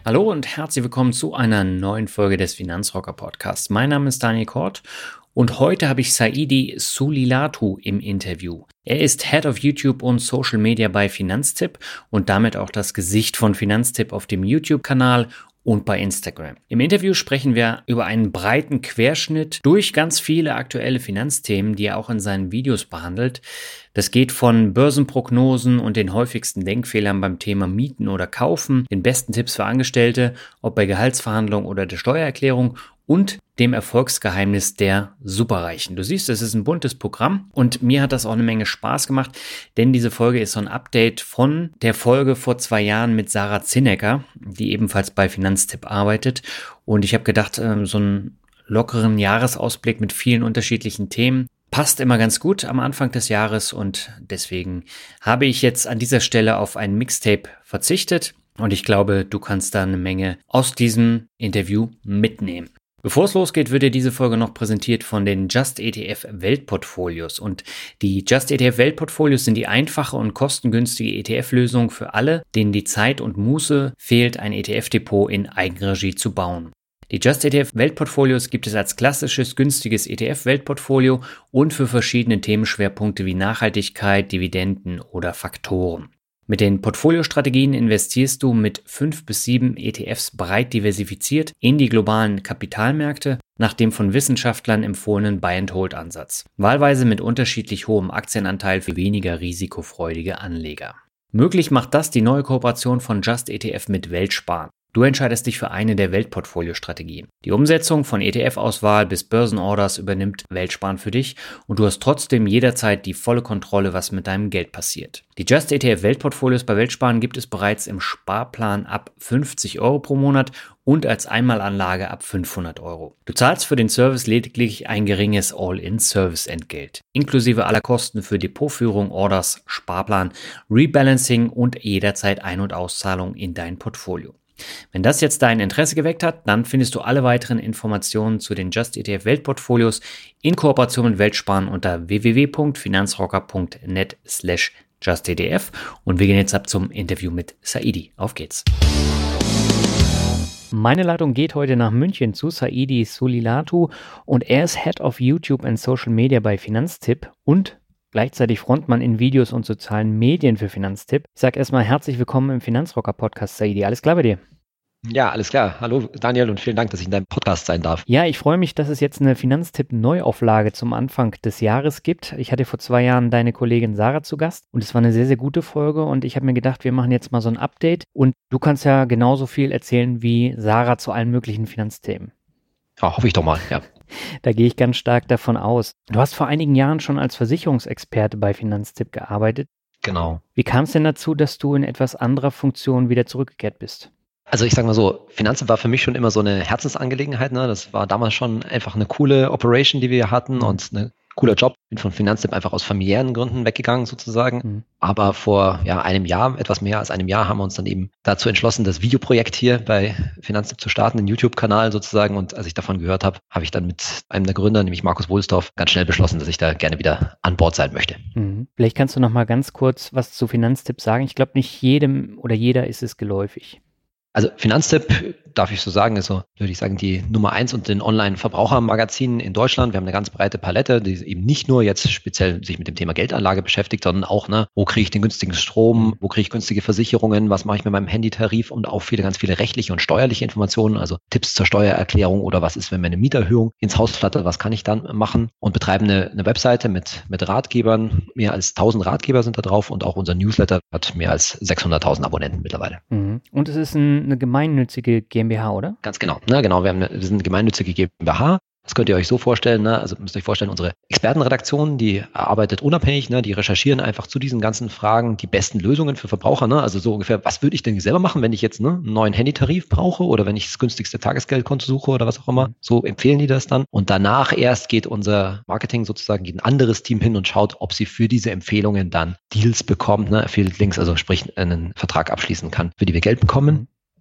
Hallo und herzlich willkommen zu einer neuen Folge des Finanzrocker Podcasts. Mein Name ist Daniel Kort und heute habe ich Saidi Sulilatu im Interview. Er ist Head of YouTube und Social Media bei Finanztipp und damit auch das Gesicht von Finanztipp auf dem YouTube-Kanal und bei Instagram. Im Interview sprechen wir über einen breiten Querschnitt durch ganz viele aktuelle Finanzthemen, die er auch in seinen Videos behandelt. Das geht von Börsenprognosen und den häufigsten Denkfehlern beim Thema Mieten oder Kaufen, den besten Tipps für Angestellte, ob bei Gehaltsverhandlungen oder der Steuererklärung und dem Erfolgsgeheimnis der Superreichen. Du siehst, es ist ein buntes Programm und mir hat das auch eine Menge Spaß gemacht, denn diese Folge ist so ein Update von der Folge vor 2 Jahren mit Sarah Zinnecker, die ebenfalls bei Finanztipp arbeitet. Und ich habe gedacht, so einen lockeren Jahresausblick mit vielen unterschiedlichen Themen passt immer ganz gut am Anfang des Jahres und deswegen habe ich jetzt an dieser Stelle auf ein Mixtape verzichtet und ich glaube, du kannst da eine Menge aus diesem Interview mitnehmen. Bevor es losgeht, wird dir diese Folge noch präsentiert von den Just ETF Weltportfolios. Und die Just ETF Weltportfolios sind die einfache und kostengünstige ETF-Lösung für alle, denen die Zeit und Muße fehlt, ein ETF-Depot in Eigenregie zu bauen. Die Just ETF Weltportfolios gibt es als klassisches, günstiges ETF-Weltportfolio und für verschiedene Themenschwerpunkte wie Nachhaltigkeit, Dividenden oder Faktoren. Mit den Portfoliostrategien investierst du mit 5 bis 7 ETFs breit diversifiziert in die globalen Kapitalmärkte nach dem von Wissenschaftlern empfohlenen Buy-and-Hold-Ansatz. Wahlweise mit unterschiedlich hohem Aktienanteil für weniger risikofreudige Anleger. Möglich macht das die neue Kooperation von Just ETF mit Weltsparen. Du entscheidest dich für eine der Weltportfolio-Strategien. Die Umsetzung von ETF-Auswahl bis Börsenorders übernimmt Weltsparen für dich und du hast trotzdem jederzeit die volle Kontrolle, was mit deinem Geld passiert. Die Just ETF Weltportfolios bei Weltsparen gibt es bereits im Sparplan ab 50 Euro pro Monat und als Einmalanlage ab 500 Euro. Du zahlst für den Service lediglich ein geringes All-in-Service-Entgelt, inklusive aller Kosten für Depotführung, Orders, Sparplan, Rebalancing und jederzeit Ein- und Auszahlung in dein Portfolio. Wenn das jetzt dein Interesse geweckt hat, dann findest du alle weiteren Informationen zu den Just ETF Weltportfolios in Kooperation mit Weltsparen unter www.finanzrocker.net/justetf und wir gehen jetzt ab zum Interview mit Saidi. Auf geht's! Meine Leitung geht heute nach München zu Saidi Sulilatu und er ist Head of YouTube and Social Media bei Finanztipp und gleichzeitig Frontmann in Videos und sozialen Medien für Finanztipp. Ich sage erstmal herzlich willkommen im Finanzrocker-Podcast, Saidi. Alles klar bei dir? Ja, alles klar. Hallo Daniel und vielen Dank, dass ich in deinem Podcast sein darf. Ja, ich freue mich, dass es jetzt eine Finanztipp-Neuauflage zum Anfang des Jahres gibt. Ich hatte vor 2 Jahren deine Kollegin Sarah zu Gast und es war eine sehr, sehr gute Folge und ich habe mir gedacht, wir machen jetzt mal so ein Update und du kannst ja genauso viel erzählen wie Sarah zu allen möglichen Finanzthemen. Ja, hoffe ich doch mal, ja. Da gehe ich ganz stark davon aus. Du hast vor einigen Jahren schon als Versicherungsexperte bei Finanztipp gearbeitet. Genau. Wie kam es denn dazu, dass du in etwas anderer Funktion wieder zurückgekehrt bist? Also ich sage mal so, Finanzen war für mich schon immer so eine Herzensangelegenheit. Ne? Das war damals schon einfach eine coole Operation, die wir hatten und ein cooler Job. Bin von Finanztipp einfach aus familiären Gründen weggegangen sozusagen. Aber vor einem Jahr, etwas mehr als einem Jahr, haben wir uns dann eben dazu entschlossen, das Videoprojekt hier bei Finanztipp zu starten, den YouTube-Kanal sozusagen. Und als ich davon gehört habe, habe ich dann mit einem der Gründer, nämlich Markus Wohlsdorf, ganz schnell beschlossen, dass ich da gerne wieder an Bord sein möchte. Vielleicht kannst du noch mal ganz kurz was zu Finanztipp sagen. Ich glaube, nicht jedem oder jeder ist es geläufig. Also Finanztipp, darf ich so sagen, ist so, würde ich sagen, die Nummer 1 unter den Online-Verbrauchermagazinen in Deutschland. Wir haben eine ganz breite Palette, die eben nicht nur jetzt speziell sich mit dem Thema Geldanlage beschäftigt, sondern auch, wo kriege ich den günstigen Strom, wo kriege ich günstige Versicherungen, was mache ich mit meinem Handytarif und auch ganz viele rechtliche und steuerliche Informationen, also Tipps zur Steuererklärung oder was ist, wenn meine Mieterhöhung ins Haus flattert, was kann ich dann machen und betreiben eine Webseite mit Ratgebern. Mehr als 1000 Ratgeber sind da drauf und auch unser Newsletter hat mehr als 600.000 Abonnenten mittlerweile. Und es ist eine gemeinnützige GmbH, oder? Ganz genau. Genau, wir sind eine gemeinnützige GmbH. Das könnt ihr euch so vorstellen, also müsst ihr euch vorstellen, unsere Expertenredaktion, die arbeitet unabhängig, die recherchieren einfach zu diesen ganzen Fragen die besten Lösungen für Verbraucher, also so ungefähr, was würde ich denn selber machen, wenn ich jetzt einen neuen Handytarif brauche oder wenn ich das günstigste Tagesgeldkonto suche oder was auch immer. So empfehlen die das dann. Und danach erst geht unser Marketing sozusagen, geht ein anderes Team hin und schaut, ob sie für diese Empfehlungen dann Deals bekommt, Affiliate Links, also sprich einen Vertrag abschließen kann, für die wir Geld bekommen.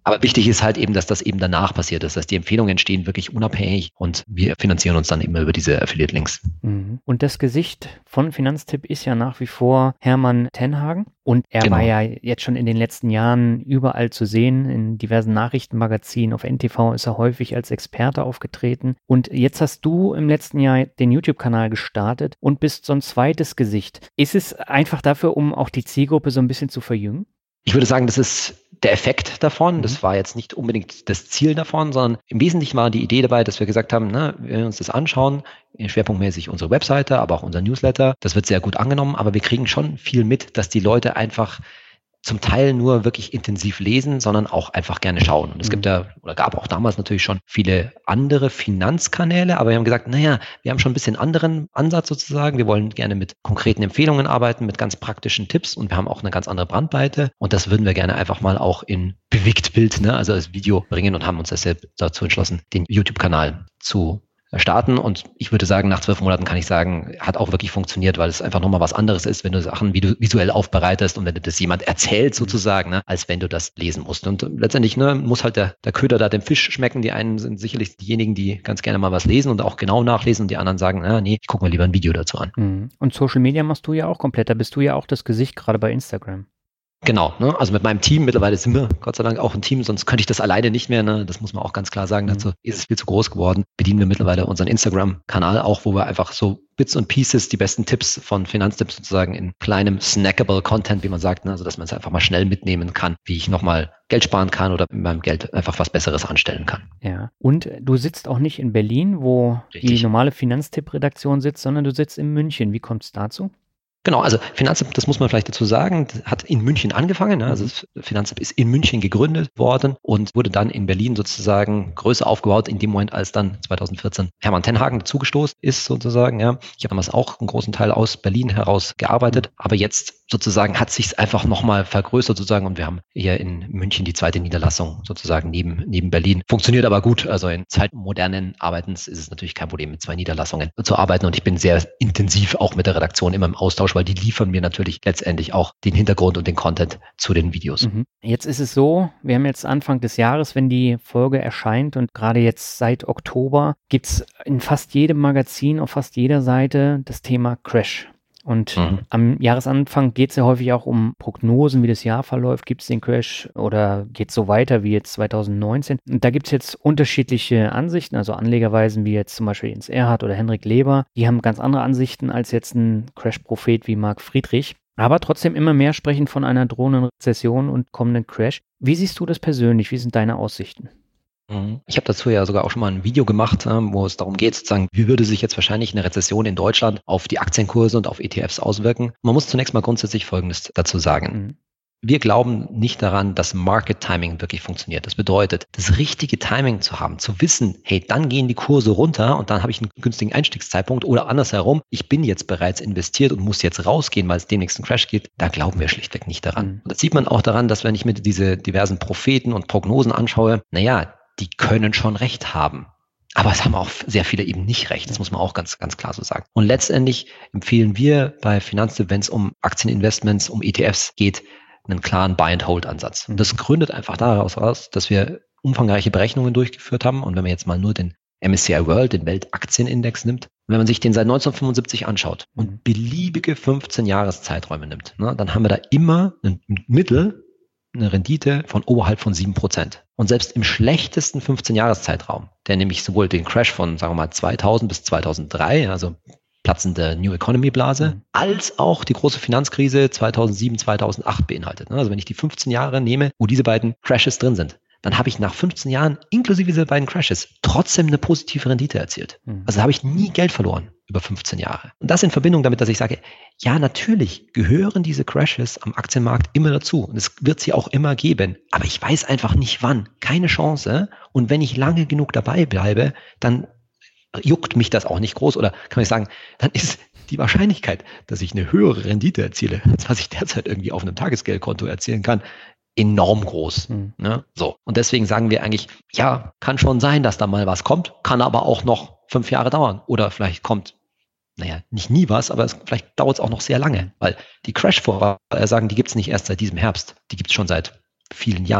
Aber wichtig ist halt eben, dass das eben danach passiert. Das heißt, die Empfehlungen entstehen wirklich unabhängig und wir finanzieren uns dann immer über diese Affiliate-Links. Und das Gesicht von Finanztipp ist ja nach wie vor Hermann Tenhagen. Und er war ja jetzt schon in den letzten Jahren überall zu sehen. In diversen Nachrichtenmagazinen, auf NTV ist er häufig als Experte aufgetreten. Und jetzt hast du im letzten Jahr den YouTube-Kanal gestartet und bist so ein zweites Gesicht. Ist es einfach dafür, um auch die Zielgruppe so ein bisschen zu verjüngen? Ich würde sagen, das ist der Effekt davon. Das war jetzt nicht unbedingt das Ziel davon, sondern im Wesentlichen war die Idee dabei, dass wir gesagt haben, wenn wir uns das anschauen, schwerpunktmäßig unsere Webseite, aber auch unser Newsletter, das wird sehr gut angenommen, aber wir kriegen schon viel mit, dass die Leute einfach zum Teil nur wirklich intensiv lesen, sondern auch einfach gerne schauen. Und es gibt ja, oder gab auch damals natürlich schon viele andere Finanzkanäle, aber wir haben gesagt, wir haben schon ein bisschen anderen Ansatz sozusagen. Wir wollen gerne mit konkreten Empfehlungen arbeiten, mit ganz praktischen Tipps und wir haben auch eine ganz andere Bandbreite und das würden wir gerne einfach mal auch in Bewegtbild, also als Video bringen und haben uns deshalb dazu entschlossen, den YouTube-Kanal zu starten. Und ich würde sagen, nach 12 Monaten kann ich sagen, hat auch wirklich funktioniert, weil es einfach nochmal was anderes ist, wenn du Sachen visuell aufbereitest und wenn du das jemand erzählt sozusagen, als wenn du das lesen musst. Und letztendlich muss halt der Köder da dem Fisch schmecken. Die einen sind sicherlich diejenigen, die ganz gerne mal was lesen und auch genau nachlesen und die anderen sagen, ich gucke mir lieber ein Video dazu an. Und Social Media machst du ja auch komplett. Da bist du ja auch das Gesicht gerade bei Instagram. Genau, also mit meinem Team, mittlerweile sind wir Gott sei Dank auch ein Team, sonst könnte ich das alleine nicht mehr, das muss man auch ganz klar sagen, dazu ist es viel zu groß geworden. Bedienen wir mittlerweile unseren Instagram-Kanal auch, wo wir einfach so Bits und Pieces, die besten Tipps von Finanztipps sozusagen in kleinem snackable Content, wie man sagt, also dass man es einfach mal schnell mitnehmen kann, wie ich nochmal Geld sparen kann oder mit meinem Geld einfach was Besseres anstellen kann. Ja, und du sitzt auch nicht in Berlin, wo die normale Finanztipp-Redaktion sitzt, sondern du sitzt in München. Wie kommt es dazu? Genau, also Finanztipp, das muss man vielleicht dazu sagen, hat in München angefangen. Also Finanztipp ist in München gegründet worden und wurde dann in Berlin sozusagen größer aufgebaut in dem Moment, als dann 2014 Hermann Tenhagen dazugestoßen ist sozusagen. Ja. Ich habe damals auch einen großen Teil aus Berlin heraus gearbeitet, aber jetzt sozusagen hat sich es einfach nochmal vergrößert sozusagen und wir haben hier in München die zweite Niederlassung sozusagen neben Berlin. Funktioniert aber gut, also in Zeiten modernen Arbeitens ist es natürlich kein Problem, mit 2 Niederlassungen zu arbeiten und ich bin sehr intensiv auch mit der Redaktion immer im Austausch, weil die liefern mir natürlich letztendlich auch den Hintergrund und den Content zu den Videos. Jetzt ist es so, wir haben jetzt Anfang des Jahres, wenn die Folge erscheint und gerade jetzt seit Oktober gibt es in fast jedem Magazin, auf fast jeder Seite das Thema Crash. Und am Jahresanfang geht es ja häufig auch um Prognosen, wie das Jahr verläuft. Gibt es den Crash oder geht es so weiter wie jetzt 2019? Und da gibt es jetzt unterschiedliche Ansichten, also Anlegerweisen wie jetzt zum Beispiel Jens Erhardt oder Henrik Leber. Die haben ganz andere Ansichten als jetzt ein Crash-Prophet wie Marc Friedrich. Aber trotzdem immer mehr sprechen von einer drohenden Rezession und kommenden Crash. Wie siehst du das persönlich? Wie sind deine Aussichten? Ich habe dazu ja sogar auch schon mal ein Video gemacht, wo es darum geht, sozusagen, wie würde sich jetzt wahrscheinlich eine Rezession in Deutschland auf die Aktienkurse und auf ETFs auswirken. Man muss zunächst mal grundsätzlich Folgendes dazu sagen. Wir glauben nicht daran, dass Market Timing wirklich funktioniert. Das bedeutet, das richtige Timing zu haben, zu wissen, hey, dann gehen die Kurse runter und dann habe ich einen günstigen Einstiegszeitpunkt oder andersherum, ich bin jetzt bereits investiert und muss jetzt rausgehen, weil es demnächst einen Crash gibt. Da glauben wir schlichtweg nicht daran. Und das sieht man auch daran, dass wenn ich mir diese diversen Propheten und Prognosen anschaue, die können schon recht haben. Aber es haben auch sehr viele eben nicht recht. Das muss man auch ganz, ganz klar so sagen. Und letztendlich empfehlen wir bei Finanztipp, wenn es um Aktieninvestments, um ETFs geht, einen klaren Buy-and-Hold-Ansatz. Und das gründet einfach daraus aus, dass wir umfangreiche Berechnungen durchgeführt haben. Und wenn man jetzt mal nur den MSCI World, den Weltaktienindex nimmt, wenn man sich den seit 1975 anschaut und beliebige 15-Jahres-Zeiträume nimmt, dann haben wir da immer ein Mittel, eine Rendite von oberhalb von 7%. Und selbst im schlechtesten 15-Jahres-Zeitraum, der nämlich sowohl den Crash von, sagen wir mal, 2000 bis 2003, also platzende New Economy Blase, als auch die große Finanzkrise 2007, 2008 beinhaltet. Also wenn ich die 15 Jahre nehme, wo diese beiden Crashes drin sind, dann habe ich nach 15 Jahren, inklusive dieser beiden Crashes, trotzdem eine positive Rendite erzielt. Also habe ich nie Geld verloren über 15 Jahre. Und das in Verbindung damit, dass ich sage, ja, natürlich gehören diese Crashes am Aktienmarkt immer dazu. Und es wird sie auch immer geben. Aber ich weiß einfach nicht wann. Keine Chance. Und wenn ich lange genug dabei bleibe, dann juckt mich das auch nicht groß. Oder kann ich sagen, dann ist die Wahrscheinlichkeit, dass ich eine höhere Rendite erziele, als was ich derzeit irgendwie auf einem Tagesgeldkonto erzielen kann, enorm groß. Ne? So. Und deswegen sagen wir eigentlich, ja, kann schon sein, dass da mal was kommt, kann aber auch noch 5 Jahre dauern. Oder vielleicht kommt, nicht nie was, aber vielleicht dauert es auch noch sehr lange. Weil die Crash-Vorhersagen, die gibt es nicht erst seit diesem Herbst. Die gibt es schon seit vielen Jahren. Ja.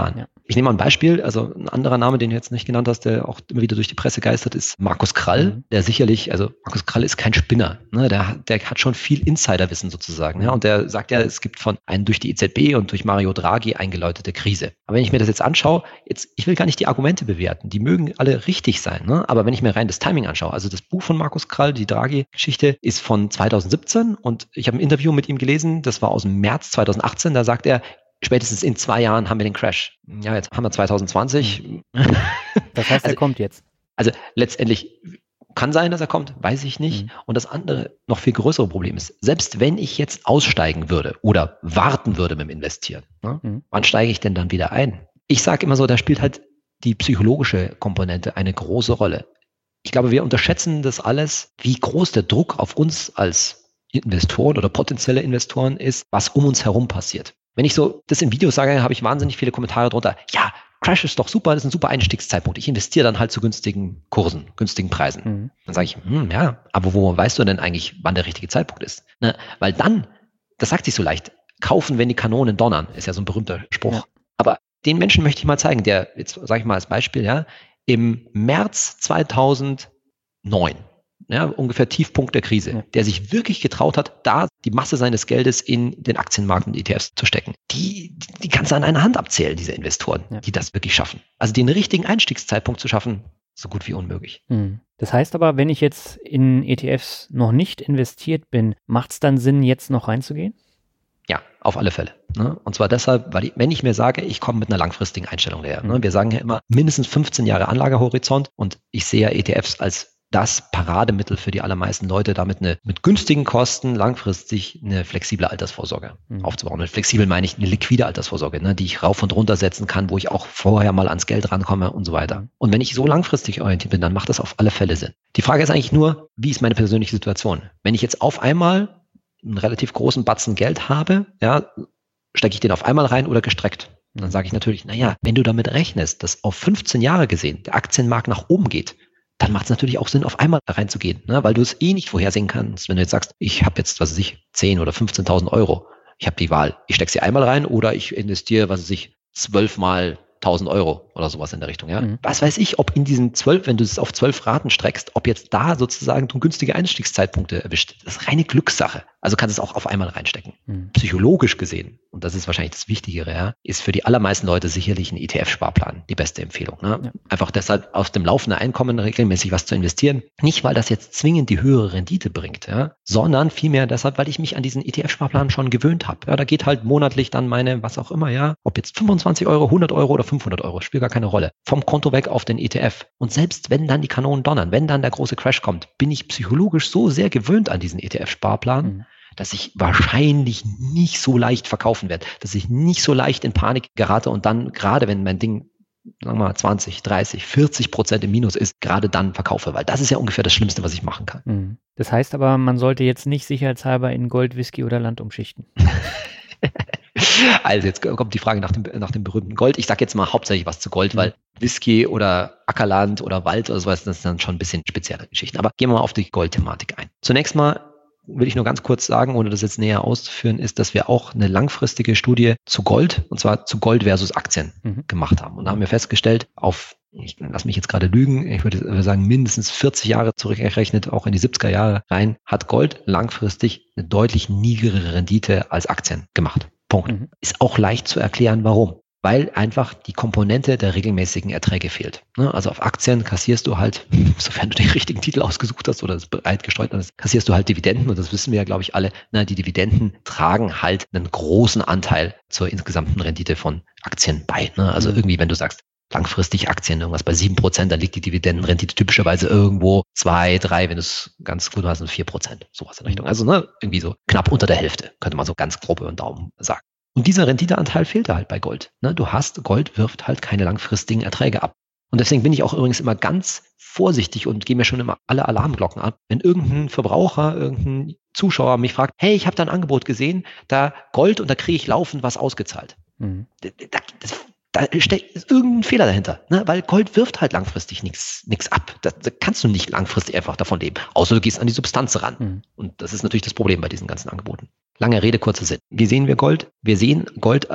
Ich nehme mal ein Beispiel, also ein anderer Name, den du jetzt nicht genannt hast, der auch immer wieder durch die Presse geistert, ist Markus Krall, der sicherlich, also Markus Krall ist kein Spinner, ne? Der hat schon viel Insiderwissen sozusagen, ja, und der sagt ja, es gibt von einem durch die EZB und durch Mario Draghi eingeläutete Krise. Aber wenn ich mir das jetzt anschaue, ich will gar nicht die Argumente bewerten, die mögen alle richtig sein, ne? Aber wenn ich mir rein das Timing anschaue, also das Buch von Markus Krall, die Draghi-Geschichte, ist von 2017 und ich habe ein Interview mit ihm gelesen, das war aus dem März 2018, da sagt er, spätestens in 2 Jahren haben wir den Crash. Ja, jetzt haben wir 2020. Das heißt, er kommt jetzt. Also letztendlich kann sein, dass er kommt, weiß ich nicht. Und das andere, noch viel größere Problem ist, selbst wenn ich jetzt aussteigen würde oder warten würde mit dem Investieren, ne, wann steige ich denn dann wieder ein? Ich sage immer so, da spielt halt die psychologische Komponente eine große Rolle. Ich glaube, wir unterschätzen das alles, wie groß der Druck auf uns als Investoren oder potenzielle Investoren ist, was um uns herum passiert. Wenn ich so das in Videos sage, habe ich wahnsinnig viele Kommentare drunter. Ja, Crash ist doch super, das ist ein super Einstiegszeitpunkt. Ich investiere dann halt zu günstigen Kursen, günstigen Preisen. Dann sage ich, ja, aber wo weißt du denn eigentlich, wann der richtige Zeitpunkt ist? Ne? Weil dann, das sagt sich so leicht, kaufen, wenn die Kanonen donnern, ist ja so ein berühmter Spruch. Ja. Aber den Menschen möchte ich mal zeigen, der, jetzt sage ich mal als Beispiel, ja, im März 2009, ja, ungefähr Tiefpunkt der Krise, der sich wirklich getraut hat, da die Masse seines Geldes in den Aktienmarkt und ETFs zu stecken. Die kannst du an einer Hand abzählen, diese Investoren, die das wirklich schaffen. Also den richtigen Einstiegszeitpunkt zu schaffen, so gut wie unmöglich. Das heißt aber, wenn ich jetzt in ETFs noch nicht investiert bin, macht es dann Sinn, jetzt noch reinzugehen? Ja, auf alle Fälle. Ne? Und zwar deshalb, weil wenn ich mir sage, ich komme mit einer langfristigen Einstellung daher. Ne? Wir sagen ja immer mindestens 15 Jahre Anlagehorizont und ich sehe ja ETFs als das Parademittel für die allermeisten Leute, damit mit günstigen Kosten langfristig eine flexible Altersvorsorge aufzubauen. Und flexibel meine ich eine liquide Altersvorsorge, ne, die ich rauf und runter setzen kann, wo ich auch vorher mal ans Geld rankomme und so weiter. Und wenn ich so langfristig orientiert bin, dann macht das auf alle Fälle Sinn. Die Frage ist eigentlich nur, wie ist meine persönliche Situation? Wenn ich jetzt auf einmal einen relativ großen Batzen Geld habe, ja, stecke ich den auf einmal rein oder gestreckt? Und dann sage ich natürlich, naja, wenn du damit rechnest, dass auf 15 Jahre gesehen der Aktienmarkt nach oben geht, dann macht es natürlich auch Sinn, auf einmal da reinzugehen, ne? Weil du es nicht vorhersehen kannst. Wenn du jetzt sagst, ich habe jetzt, 10 oder 15.000 Euro, ich habe die Wahl, ich stecke sie einmal rein oder ich investiere, 12 mal 1.000 Euro oder sowas in der Richtung. Ja? Was weiß ich, ob in diesen 12, wenn du es auf 12 Raten streckst, ob jetzt da sozusagen du günstige Einstiegszeitpunkte erwischt. Das ist reine Glückssache. Also kannst du es auch auf einmal reinstecken. Psychologisch gesehen, und das ist wahrscheinlich das Wichtigere, ja, ist für die allermeisten Leute sicherlich ein ETF-Sparplan die beste Empfehlung. Ne? Ja. Einfach deshalb aus dem laufenden Einkommen regelmäßig was zu investieren. Nicht, weil das jetzt zwingend die höhere Rendite bringt, ja, sondern vielmehr deshalb, weil ich mich an diesen ETF-Sparplan schon gewöhnt habe. Ja, da geht halt monatlich dann meine, was auch immer, ja, ob jetzt 25 Euro, 100 Euro oder 500 Euro, spielt gar keine Rolle. Vom Konto weg auf den ETF. Und selbst wenn dann die Kanonen donnern, wenn dann der große Crash kommt, bin ich psychologisch so sehr gewöhnt an diesen ETF-Sparplan, dass ich wahrscheinlich nicht so leicht verkaufen werde, dass ich nicht so leicht in Panik gerate und dann, gerade wenn mein Ding, sagen wir mal 20, 30, 40% im Minus ist, gerade dann verkaufe, weil das ist ja ungefähr das Schlimmste, was ich machen kann. Das heißt aber, man sollte jetzt nicht sicherheitshalber in Gold, Whisky oder Land umschichten. Also jetzt kommt die Frage nach dem berühmten Gold. Ich sage jetzt mal hauptsächlich was zu Gold, weil Whisky oder Ackerland oder Wald oder sowas, das sind dann schon ein bisschen spezielle Geschichten. Aber gehen wir mal auf die Goldthematik ein. Zunächst mal will ich nur ganz kurz sagen, ohne das jetzt näher auszuführen, ist, dass wir auch eine langfristige Studie zu Gold, und zwar zu Gold versus Aktien gemacht haben. Und da haben wir festgestellt, ich lass mich jetzt gerade lügen, ich würde sagen mindestens 40 Jahre zurückgerechnet, auch in die 70er Jahre rein, hat Gold langfristig eine deutlich niedrigere Rendite als Aktien gemacht. Punkt. Ist auch leicht zu erklären, warum. Weil einfach die Komponente der regelmäßigen Erträge fehlt. Also auf Aktien kassierst du halt, sofern du den richtigen Titel ausgesucht hast oder es breit gestreut hast, kassierst du halt Dividenden, und das wissen wir ja, glaube ich, alle. Die Dividenden tragen halt einen großen Anteil zur insgesamten Rendite von Aktien bei. Also irgendwie, wenn du sagst, langfristig Aktien, irgendwas bei 7%, dann liegt die Dividendenrendite typischerweise irgendwo 2, 3, wenn du es ganz gut hast, 4%, sowas in Richtung. Also irgendwie so knapp unter der Hälfte, könnte man so ganz grob über den Daumen sagen. Und dieser Renditeanteil fehlte halt bei Gold. Gold wirft halt keine langfristigen Erträge ab. Und deswegen bin ich auch übrigens immer ganz vorsichtig und gehe mir schon immer alle Alarmglocken ab, wenn irgendein Verbraucher, irgendein Zuschauer mich fragt, hey, ich habe da ein Angebot gesehen, da Gold und da kriege ich laufend was ausgezahlt. Da steckt irgendein Fehler dahinter, weil Gold wirft halt langfristig nichts ab. Da kannst du nicht langfristig einfach davon leben, außer du gehst an die Substanz ran. Und das ist natürlich das Problem bei diesen ganzen Angeboten. Lange Rede, kurzer Sinn. Wie sehen wir Gold? Wir sehen Gold als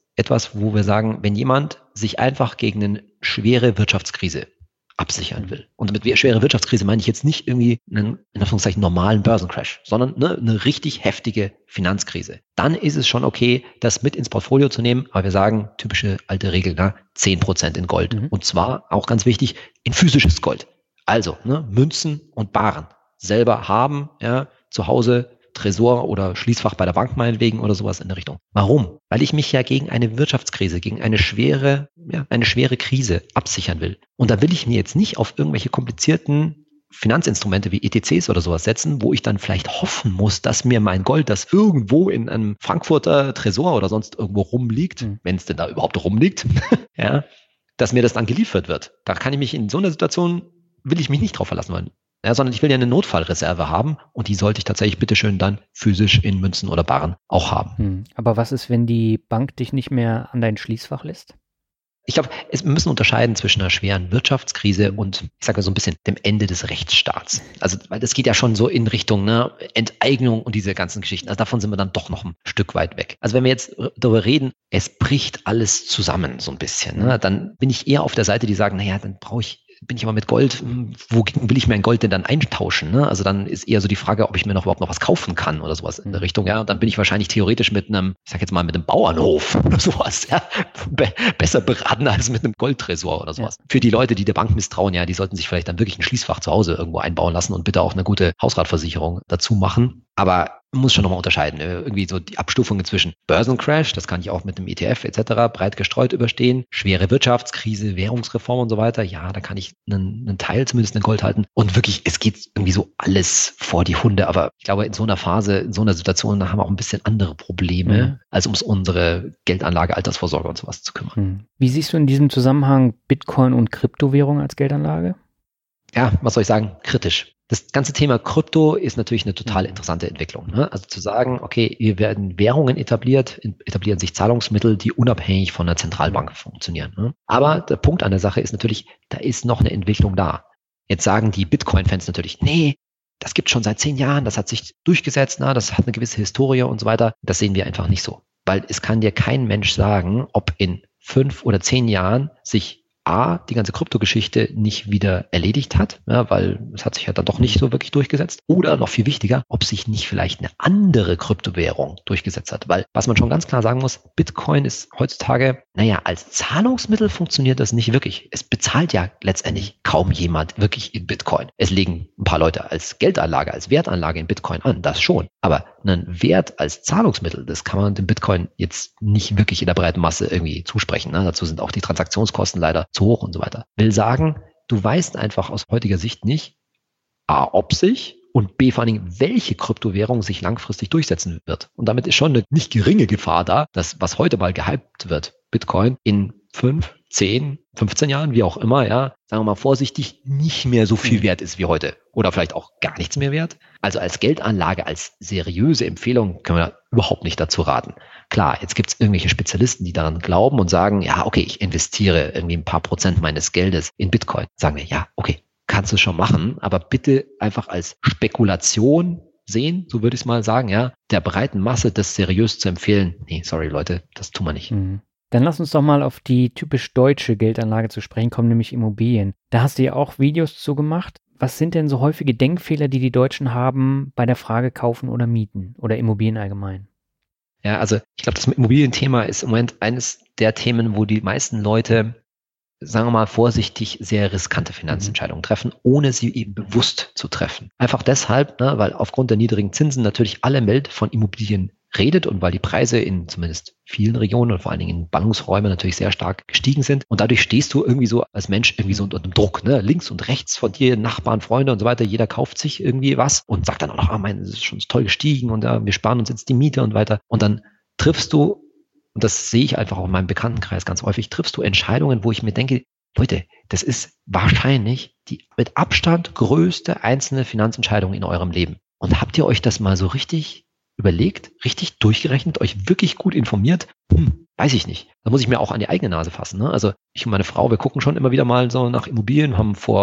etwas, wo wir sagen, wenn jemand sich einfach gegen eine schwere Wirtschaftskrise absichern will. Und mit schwere Wirtschaftskrise meine ich jetzt nicht irgendwie einen, in Anführungszeichen, normalen Börsencrash, sondern eine richtig heftige Finanzkrise. Dann ist es schon okay, das mit ins Portfolio zu nehmen, aber wir sagen, typische alte Regel, 10% in Gold. Und zwar, auch ganz wichtig, in physisches Gold. Also Münzen und Baren selber haben, zu Hause Tresor oder Schließfach bei der Bank meinetwegen oder sowas in der Richtung. Warum? Weil ich mich ja gegen eine Wirtschaftskrise, gegen eine schwere Krise absichern will. Und da will ich mir jetzt nicht auf irgendwelche komplizierten Finanzinstrumente wie ETCs oder sowas setzen, wo ich dann vielleicht hoffen muss, dass mir mein Gold, das irgendwo in einem Frankfurter Tresor oder sonst irgendwo rumliegt, wenn es denn da überhaupt rumliegt, dass mir das dann geliefert wird. Da kann ich mich in so einer Situation, will ich mich nicht drauf verlassen wollen. Sondern ich will ja eine Notfallreserve haben und die sollte ich tatsächlich bitteschön dann physisch in Münzen oder Barren auch haben. Aber was ist, wenn die Bank dich nicht mehr an dein Schließfach lässt? Ich glaube, wir müssen unterscheiden zwischen einer schweren Wirtschaftskrise und, ich sage mal so ein bisschen, dem Ende des Rechtsstaats. Also, weil das geht ja schon so in Richtung Enteignung und diese ganzen Geschichten. Also davon sind wir dann doch noch ein Stück weit weg. Also wenn wir jetzt darüber reden, es bricht alles zusammen so ein bisschen, dann bin ich eher auf der Seite, die sagen, dann bin ich aber mit Gold, wogegen will ich mein Gold denn dann eintauschen? Also dann ist eher so die Frage, ob ich mir überhaupt noch was kaufen kann oder sowas in der Richtung. Und dann bin ich wahrscheinlich theoretisch mit einem, ich sag jetzt mal mit einem Bauernhof oder sowas, besser beraten als mit einem Goldtresor oder sowas. Für die Leute, die der Bank misstrauen, die sollten sich vielleicht dann wirklich ein Schließfach zu Hause irgendwo einbauen lassen und bitte auch eine gute Hausratversicherung dazu machen. Aber man muss schon nochmal unterscheiden. Irgendwie so die Abstufungen zwischen Börsencrash, das kann ich auch mit einem ETF etc. breit gestreut überstehen, schwere Wirtschaftskrise, Währungsreform und so weiter. Ja, da kann ich einen Teil zumindest in Gold halten. Und wirklich, es geht irgendwie so alles vor die Hunde. Aber ich glaube, in so einer Phase, in so einer Situation, da haben wir auch ein bisschen andere Probleme, als um unsere Geldanlage, Altersvorsorge und sowas zu kümmern. Wie siehst du in diesem Zusammenhang Bitcoin und Kryptowährung als Geldanlage? Ja, was soll ich sagen? Kritisch. Das ganze Thema Krypto ist natürlich eine total interessante Entwicklung. Also zu sagen, okay, hier werden Währungen etablieren sich Zahlungsmittel, die unabhängig von der Zentralbank funktionieren. Aber der Punkt an der Sache ist natürlich, da ist noch eine Entwicklung da. Jetzt sagen die Bitcoin-Fans natürlich, nee, das gibt schon seit 10 Jahren, das hat sich durchgesetzt, das hat eine gewisse Historie und so weiter. Das sehen wir einfach nicht so. Weil es kann dir kein Mensch sagen, ob in 5 oder 10 Jahren sich die ganze Kryptogeschichte nicht wieder erledigt hat, weil es hat sich ja dann doch nicht so wirklich durchgesetzt. Oder noch viel wichtiger, ob sich nicht vielleicht eine andere Kryptowährung durchgesetzt hat. Weil, was man schon ganz klar sagen muss, Bitcoin ist heutzutage, als Zahlungsmittel funktioniert das nicht wirklich. Es bezahlt ja letztendlich kaum jemand wirklich in Bitcoin. Es legen ein paar Leute als Geldanlage, als Wertanlage in Bitcoin an, das schon. Aber einen Wert als Zahlungsmittel, das kann man dem Bitcoin jetzt nicht wirklich in der breiten Masse irgendwie zusprechen. Dazu sind auch die Transaktionskosten leider zu hoch und so weiter. Will sagen, du weißt einfach aus heutiger Sicht nicht, A, ob sich und B, vor allen Dingen, welche Kryptowährung sich langfristig durchsetzen wird. Und damit ist schon eine nicht geringe Gefahr da, dass was heute mal gehypt wird, Bitcoin, in 5, 10, 15 Jahren, wie auch immer, sagen wir mal vorsichtig, nicht mehr so viel wert ist wie heute. Oder vielleicht auch gar nichts mehr wert. Also als Geldanlage, als seriöse Empfehlung können wir da überhaupt nicht dazu raten. Klar, jetzt gibt es irgendwelche Spezialisten, die daran glauben und sagen, okay, ich investiere irgendwie ein paar Prozent meines Geldes in Bitcoin. Sagen wir, okay, kannst du schon machen, aber bitte einfach als Spekulation sehen, so würde ich es mal sagen, der breiten Masse das seriös zu empfehlen. Nee, sorry Leute, das tun wir nicht. Dann lass uns doch mal auf die typisch deutsche Geldanlage zu sprechen kommen, nämlich Immobilien. Da hast du ja auch Videos zu gemacht. Was sind denn so häufige Denkfehler, die die Deutschen haben bei der Frage kaufen oder mieten oder Immobilien allgemein? Ja, also ich glaube, das Immobilienthema ist im Moment eines der Themen, wo die meisten Leute, sagen wir mal vorsichtig, sehr riskante Finanzentscheidungen treffen, ohne sie eben bewusst zu treffen. Einfach deshalb, weil aufgrund der niedrigen Zinsen natürlich alle Welt von Immobilien redet und weil die Preise in zumindest vielen Regionen und vor allen Dingen in Ballungsräumen natürlich sehr stark gestiegen sind. Und dadurch stehst du irgendwie so als Mensch irgendwie so unter dem Druck, links und rechts von dir, Nachbarn, Freunde und so weiter. Jeder kauft sich irgendwie was und sagt dann auch noch, das ist schon toll gestiegen und wir sparen uns jetzt die Miete und weiter. Und dann triffst du, und das sehe ich einfach auch in meinem Bekanntenkreis ganz häufig, triffst du Entscheidungen, wo ich mir denke, Leute, das ist wahrscheinlich die mit Abstand größte einzelne Finanzentscheidung in eurem Leben. Und habt ihr euch das mal so richtig überlegt, richtig durchgerechnet, euch wirklich gut informiert? Weiß ich nicht. Da muss ich mir auch an die eigene Nase fassen. Also ich und meine Frau, wir gucken schon immer wieder mal so nach Immobilien, haben vor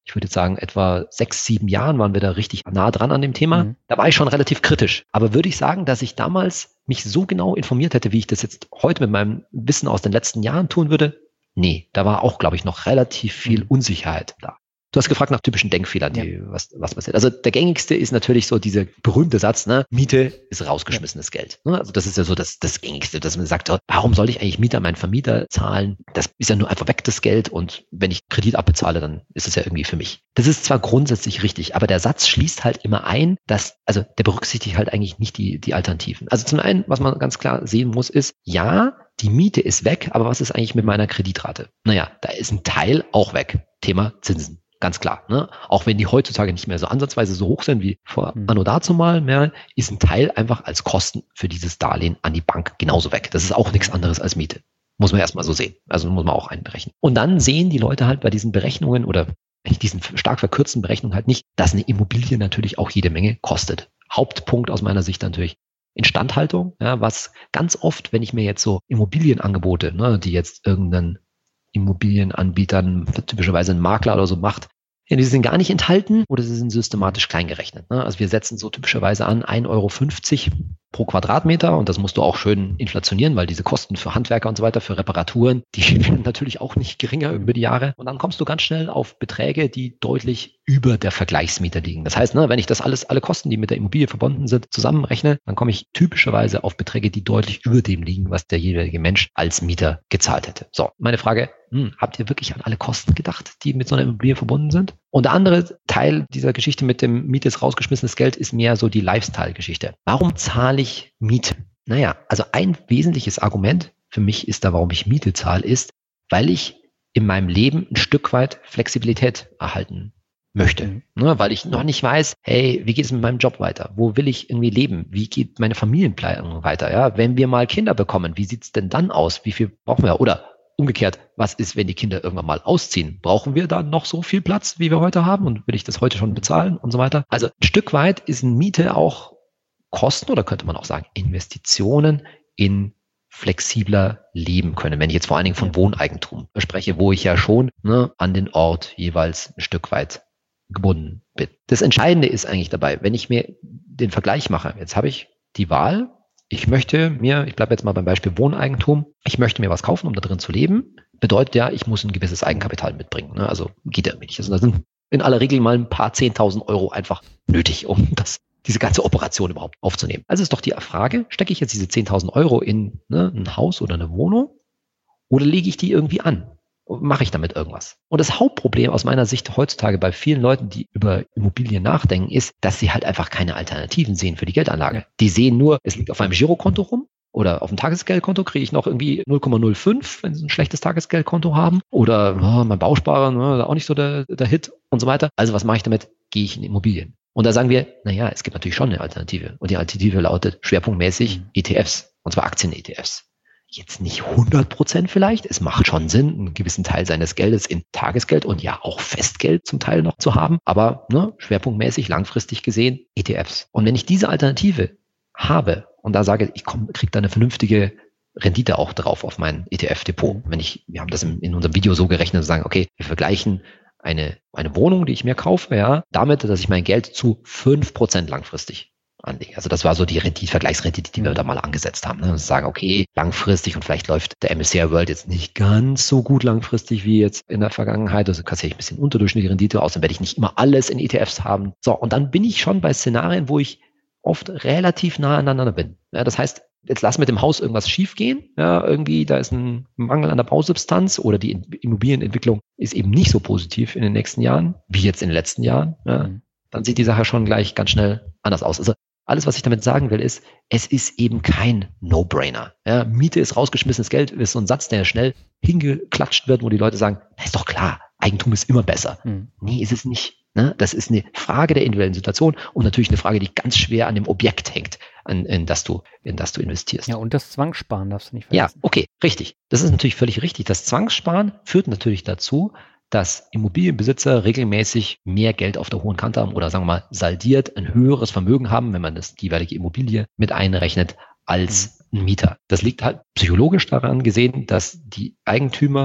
ich würde jetzt sagen, etwa 6, 7 Jahren waren wir da richtig nah dran an dem Thema. Da war ich schon relativ kritisch. Aber würde ich sagen, dass ich damals mich so genau informiert hätte, wie ich das jetzt heute mit meinem Wissen aus den letzten Jahren tun würde? Nee, da war auch, glaube ich, noch relativ viel Unsicherheit da. Du hast gefragt nach typischen Denkfehlern, was passiert. Also der gängigste ist natürlich so dieser berühmte Satz, ne? Miete ist rausgeschmissenes Geld. Ne? Also das ist ja so das gängigste, dass man sagt, warum soll ich eigentlich Miete an meinen Vermieter zahlen? Das ist ja nur einfach weg, das Geld. Und wenn ich Kredit abbezahle, dann ist es ja irgendwie für mich. Das ist zwar grundsätzlich richtig, aber der Satz schließt halt immer ein, also der berücksichtigt halt eigentlich nicht die Alternativen. Also zum einen, was man ganz klar sehen muss, ist, ja, die Miete ist weg, aber was ist eigentlich mit meiner Kreditrate? Naja, da ist ein Teil auch weg. Thema Zinsen. Ganz klar, ne? Auch wenn die heutzutage nicht mehr so ansatzweise so hoch sind wie vor anno dazumal mehr, ist ein Teil einfach als Kosten für dieses Darlehen an die Bank genauso weg. Das ist auch nichts anderes als Miete. Muss man erstmal so sehen. Also muss man auch einberechnen. Und dann sehen die Leute halt bei diesen Berechnungen oder diesen stark verkürzten Berechnungen halt nicht, dass eine Immobilie natürlich auch jede Menge kostet. Hauptpunkt aus meiner Sicht natürlich Instandhaltung, ja, was ganz oft, wenn ich mir jetzt so Immobilienangebote, ne, die jetzt irgendeinen Immobilienanbietern, typischerweise ein Makler oder so macht, ja, die sind gar nicht enthalten oder sie sind systematisch kleingerechnet. Ne? Also wir setzen so typischerweise an 1,50 € pro Quadratmeter und das musst du auch schön inflationieren, weil diese Kosten für Handwerker und so weiter, für Reparaturen, die werden natürlich auch nicht geringer über die Jahre. Und dann kommst du ganz schnell auf Beträge, die deutlich über der Vergleichsmiete liegen. Das heißt, ne, wenn ich das alle Kosten, die mit der Immobilie verbunden sind, zusammenrechne, dann komme ich typischerweise auf Beträge, die deutlich über dem liegen, was der jeweilige Mensch als Mieter gezahlt hätte. So, meine Frage, habt ihr wirklich an alle Kosten gedacht, die mit so einer Immobilie verbunden sind? Und der andere Teil dieser Geschichte mit dem Miete ist rausgeschmissenes Geld ist mehr so die Lifestyle-Geschichte. Warum zahle ich Miete? Naja, also ein wesentliches Argument für mich ist da, warum ich Miete zahle, ist, weil ich in meinem Leben ein Stück weit Flexibilität erhalten möchte. Ne, weil ich noch nicht weiß, hey, wie geht es mit meinem Job weiter? Wo will ich irgendwie leben? Wie geht meine Familienplanung weiter? Ja, wenn wir mal Kinder bekommen, wie sieht's denn dann aus? Wie viel brauchen wir? Oder umgekehrt, was ist, wenn die Kinder irgendwann mal ausziehen? Brauchen wir da noch so viel Platz, wie wir heute haben? Und will ich das heute schon bezahlen und so weiter? Also ein Stück weit ist eine Miete auch Kosten oder könnte man auch sagen Investitionen in flexibler leben können. Wenn ich jetzt vor allen Dingen von Wohneigentum spreche, wo ich ja schon an den Ort jeweils ein Stück weit gebunden bin. Das Entscheidende ist eigentlich dabei, wenn ich mir den Vergleich mache, jetzt habe ich die Wahl, ich bleibe jetzt mal beim Beispiel Wohneigentum, ich möchte mir was kaufen, um da drin zu leben, bedeutet ja, ich muss ein gewisses Eigenkapital mitbringen. Ne? Also geht ja nicht. Also da sind in aller Regel mal ein paar 10.000 € einfach nötig, um diese ganze Operation überhaupt aufzunehmen. Also ist doch die Frage, stecke ich jetzt diese 10.000 € in ein Haus oder eine Wohnung oder lege ich die irgendwie an? Mache ich damit irgendwas? Und das Hauptproblem aus meiner Sicht heutzutage bei vielen Leuten, die über Immobilien nachdenken, ist, dass sie halt einfach keine Alternativen sehen für die Geldanlage. Die sehen nur, es liegt auf meinem Girokonto rum oder auf dem Tagesgeldkonto kriege ich noch irgendwie 0,05, wenn sie ein schlechtes Tagesgeldkonto haben oder mein Bausparer, auch nicht so der Hit und so weiter. Also was mache ich damit? Gehe ich in Immobilien. Und da sagen wir, naja, es gibt natürlich schon eine Alternative. Und die Alternative lautet schwerpunktmäßig ETFs, und zwar Aktien-ETFs. Jetzt nicht 100% vielleicht. Es macht schon Sinn, einen gewissen Teil seines Geldes in Tagesgeld und ja auch Festgeld zum Teil noch zu haben. Aber schwerpunktmäßig, langfristig gesehen, ETFs. Und wenn ich diese Alternative habe und da sage, ich kriege da eine vernünftige Rendite auch drauf auf mein ETF-Depot. Wir haben das in unserem Video so gerechnet, sagen, okay, wir vergleichen eine Wohnung, die ich mir kaufe, ja, damit, dass ich mein Geld zu 5% langfristig anlege. Also das war so die Vergleichsrendite, die wir da mal angesetzt haben. Ne? Und sagen, okay, langfristig und vielleicht läuft der MSCI World jetzt nicht ganz so gut langfristig wie jetzt in der Vergangenheit. Also kassiere ich ein bisschen unterdurchschnittliche Rendite aus, dann werde ich nicht immer alles in ETFs haben. So, und dann bin ich schon bei Szenarien, wo ich oft relativ nah aneinander bin. Ja, das heißt, jetzt lass mit dem Haus irgendwas schiefgehen. Ja, irgendwie, da ist ein Mangel an der Bausubstanz oder die Immobilienentwicklung ist eben nicht so positiv in den nächsten Jahren, wie jetzt in den letzten Jahren. Ja, dann sieht die Sache schon gleich ganz schnell anders aus. Also alles, was ich damit sagen will, ist, es ist eben kein No-Brainer. Ja, Miete ist rausgeschmissenes Geld, ist so ein Satz, der schnell hingeklatscht wird, wo die Leute sagen, na, ist doch klar, Eigentum ist immer besser. Nee, ist es nicht. Ne? Das ist eine Frage der individuellen Situation und natürlich eine Frage, die ganz schwer an dem Objekt hängt, in das du investierst. Ja, und das Zwangssparen darfst du nicht vergessen. Ja, okay, richtig. Das ist natürlich völlig richtig. Das Zwangssparen führt natürlich dazu, dass Immobilienbesitzer regelmäßig mehr Geld auf der hohen Kante haben oder sagen wir mal saldiert ein höheres Vermögen haben, wenn man das jeweilige Immobilie mit einrechnet, als ein Mieter. Das liegt halt psychologisch daran gesehen, dass die Eigentümer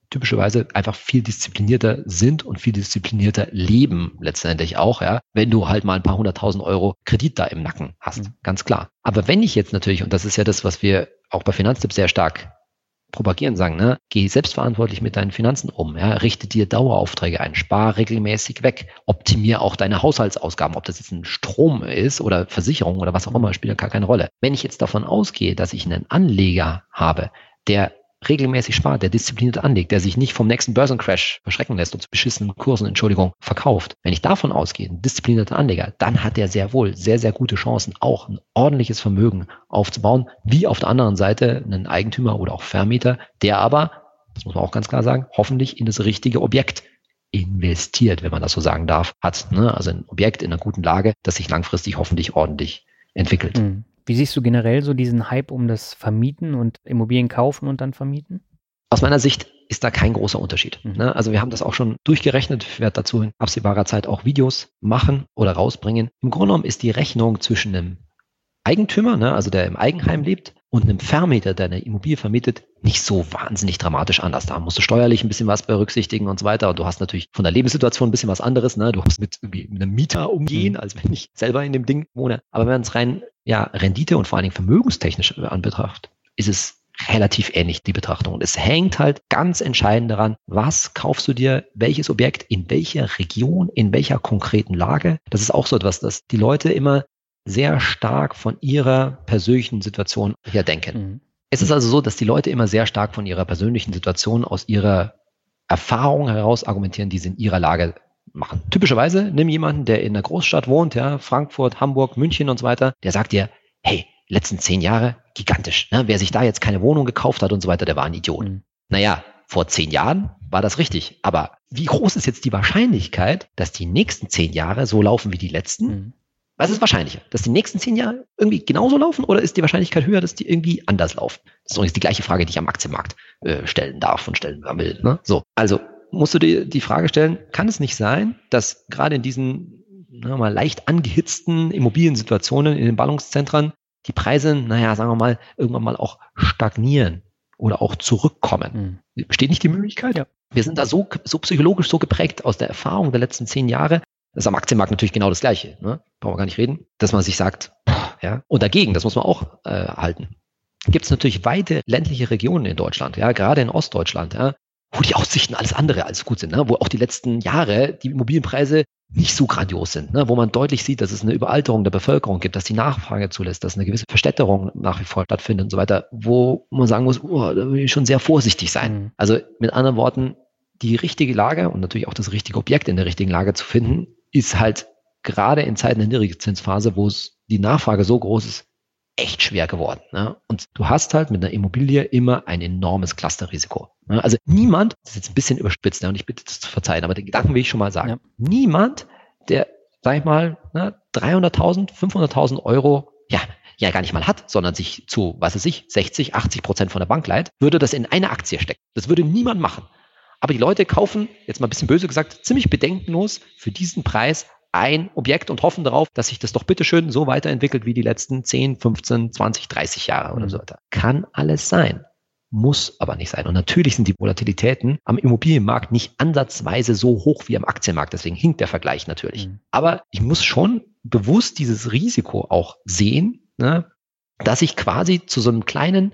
typischerweise einfach viel disziplinierter sind und viel disziplinierter leben letztendlich auch, ja, wenn du halt mal ein paar 100.000 Euro Kredit da im Nacken hast, ganz klar. Aber wenn ich jetzt natürlich, und das ist ja das, was wir auch bei Finanztipps sehr stark propagieren, sagen, ne, geh selbstverantwortlich mit deinen Finanzen um, ja, richte dir Daueraufträge ein, spar regelmäßig weg, optimier auch deine Haushaltsausgaben, ob das jetzt ein Strom ist oder Versicherung oder was auch immer, spielt ja gar keine Rolle. Wenn ich jetzt davon ausgehe, dass ich einen Anleger habe, der regelmäßig spart, der diszipliniert anlegt, der sich nicht vom nächsten Börsencrash verschrecken lässt und zu beschissenen Kursen, verkauft. Wenn ich davon ausgehe, ein disziplinierter Anleger, dann hat der sehr wohl sehr, sehr gute Chancen, auch ein ordentliches Vermögen aufzubauen, wie auf der anderen Seite einen Eigentümer oder auch Vermieter, der aber, das muss man auch ganz klar sagen, hoffentlich in das richtige Objekt investiert, wenn man das so sagen darf, hat. Ne? Also ein Objekt in einer guten Lage, das sich langfristig hoffentlich ordentlich entwickelt. Wie siehst du generell so diesen Hype um das Vermieten und Immobilien kaufen und dann vermieten? Aus meiner Sicht ist da kein großer Unterschied. Ne? Also wir haben das auch schon durchgerechnet. Ich werde dazu in absehbarer Zeit auch Videos machen oder rausbringen. Im Grunde genommen ist die Rechnung zwischen einem Eigentümer, ne, also der im Eigenheim lebt, und einem Vermieter, der eine Immobilie vermietet, nicht so wahnsinnig dramatisch anders. Da musst du steuerlich ein bisschen was berücksichtigen und so weiter. Und du hast natürlich von der Lebenssituation ein bisschen was anderes. Ne? Du musst mit einem Mieter umgehen, als wenn ich selber in dem Ding wohne. Aber wenn man es rein Rendite und vor allen Dingen vermögenstechnisch anbetrachtet, ist es relativ ähnlich, die Betrachtung. Und es hängt halt ganz entscheidend daran, was kaufst du dir, welches Objekt, in welcher Region, in welcher konkreten Lage. Das ist auch so etwas, dass die Leute immer sehr stark von ihrer persönlichen Situation her denken. Es ist also so, dass die Leute immer sehr stark von ihrer persönlichen Situation aus ihrer Erfahrung heraus argumentieren, die sie in ihrer Lage machen. Typischerweise nimm jemanden, der in einer Großstadt wohnt, ja, Frankfurt, Hamburg, München und so weiter, der sagt dir, hey, letzten 10 Jahre, gigantisch. Ne? Wer sich da jetzt keine Wohnung gekauft hat und so weiter, der war ein Idiot. Naja, vor 10 Jahren war das richtig. Aber wie groß ist jetzt die Wahrscheinlichkeit, dass die nächsten 10 Jahre so laufen wie die letzten? Was ist wahrscheinlicher? Dass die nächsten 10 Jahre irgendwie genauso laufen oder ist die Wahrscheinlichkeit höher, dass die irgendwie anders laufen? Das ist übrigens die gleiche Frage, die ich am Aktienmarkt stellen darf und stellen will. Ne? So, also musst du dir die Frage stellen, kann es nicht sein, dass gerade in diesen mal leicht angehitzten Immobiliensituationen in den Ballungszentren die Preise, sagen wir mal, irgendwann mal auch stagnieren oder auch zurückkommen? Besteht nicht die Möglichkeit? Ja. Wir sind da so psychologisch so geprägt aus der Erfahrung der letzten 10 Jahre. Das ist am Aktienmarkt natürlich genau das Gleiche. Ne? Brauchen wir gar nicht reden. Dass man sich sagt, ja. Und dagegen, das muss man auch halten, gibt es natürlich weite ländliche Regionen in Deutschland, ja, gerade in Ostdeutschland, ja, wo die Aussichten alles andere als gut sind, ne? Wo auch die letzten Jahre die Immobilienpreise nicht so grandios sind, ne? Wo man deutlich sieht, dass es eine Überalterung der Bevölkerung gibt, dass die Nachfrage zulässt, dass eine gewisse Verstädterung nach wie vor stattfindet und so weiter, wo man sagen muss, da will ich schon sehr vorsichtig sein. Also mit anderen Worten, die richtige Lage und natürlich auch das richtige Objekt in der richtigen Lage zu finden, ist halt gerade in Zeiten der Niedrigzinsphase, wo es die Nachfrage so groß ist, echt schwer geworden. Ne? Und du hast halt mit einer Immobilie immer ein enormes Clusterrisiko. Ne? Also niemand, das ist jetzt ein bisschen überspitzt, und ich bitte das zu verzeihen, aber den Gedanken will ich schon mal sagen. Niemand, der, sag ich mal, 300.000, 500.000 Euro, ja gar nicht mal hat, sondern sich zu, 60, 80% von der Bank leiht, würde das in eine Aktie stecken. Das würde niemand machen. Aber die Leute kaufen, jetzt mal ein bisschen böse gesagt, ziemlich bedenkenlos für diesen Preis ein Objekt und hoffen darauf, dass sich das doch bitteschön so weiterentwickelt wie die letzten 10, 15, 20, 30 Jahre oder so weiter. Kann alles sein, muss aber nicht sein. Und natürlich sind die Volatilitäten am Immobilienmarkt nicht ansatzweise so hoch wie am Aktienmarkt. Deswegen hinkt der Vergleich natürlich. Aber ich muss schon bewusst dieses Risiko auch sehen, ne, dass ich quasi zu so einem kleinen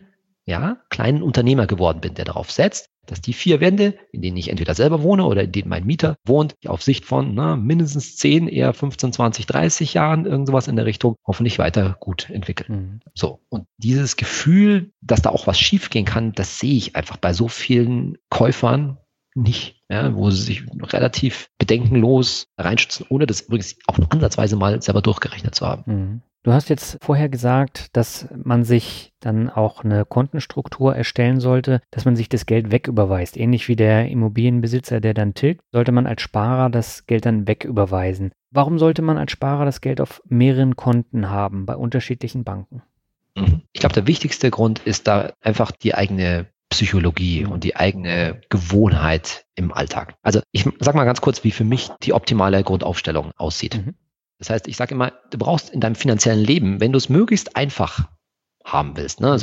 Unternehmer geworden bin, der darauf setzt, dass die 4 Wände, in denen ich entweder selber wohne oder in denen mein Mieter wohnt, auf Sicht von mindestens 10, eher 15, 20, 30 Jahren, irgend sowas in der Richtung, hoffentlich weiter gut entwickeln. So. Und dieses Gefühl, dass da auch was schiefgehen kann, das sehe ich einfach bei so vielen Käufern nicht, wo sie sich relativ bedenkenlos reinschützen, ohne das übrigens auch nur ansatzweise mal selber durchgerechnet zu haben. Du hast jetzt vorher gesagt, dass man sich dann auch eine Kontenstruktur erstellen sollte, dass man sich das Geld wegüberweist. Ähnlich wie der Immobilienbesitzer, der dann tilgt, sollte man als Sparer das Geld dann wegüberweisen. Warum sollte man als Sparer das Geld auf mehreren Konten haben, bei unterschiedlichen Banken? Ich glaube, der wichtigste Grund ist da einfach die eigene Psychologie und die eigene Gewohnheit im Alltag. Also ich sag mal ganz kurz, wie für mich die optimale Grundaufstellung aussieht. Das heißt, ich sage immer, du brauchst in deinem finanziellen Leben, wenn du es möglichst einfach haben willst, so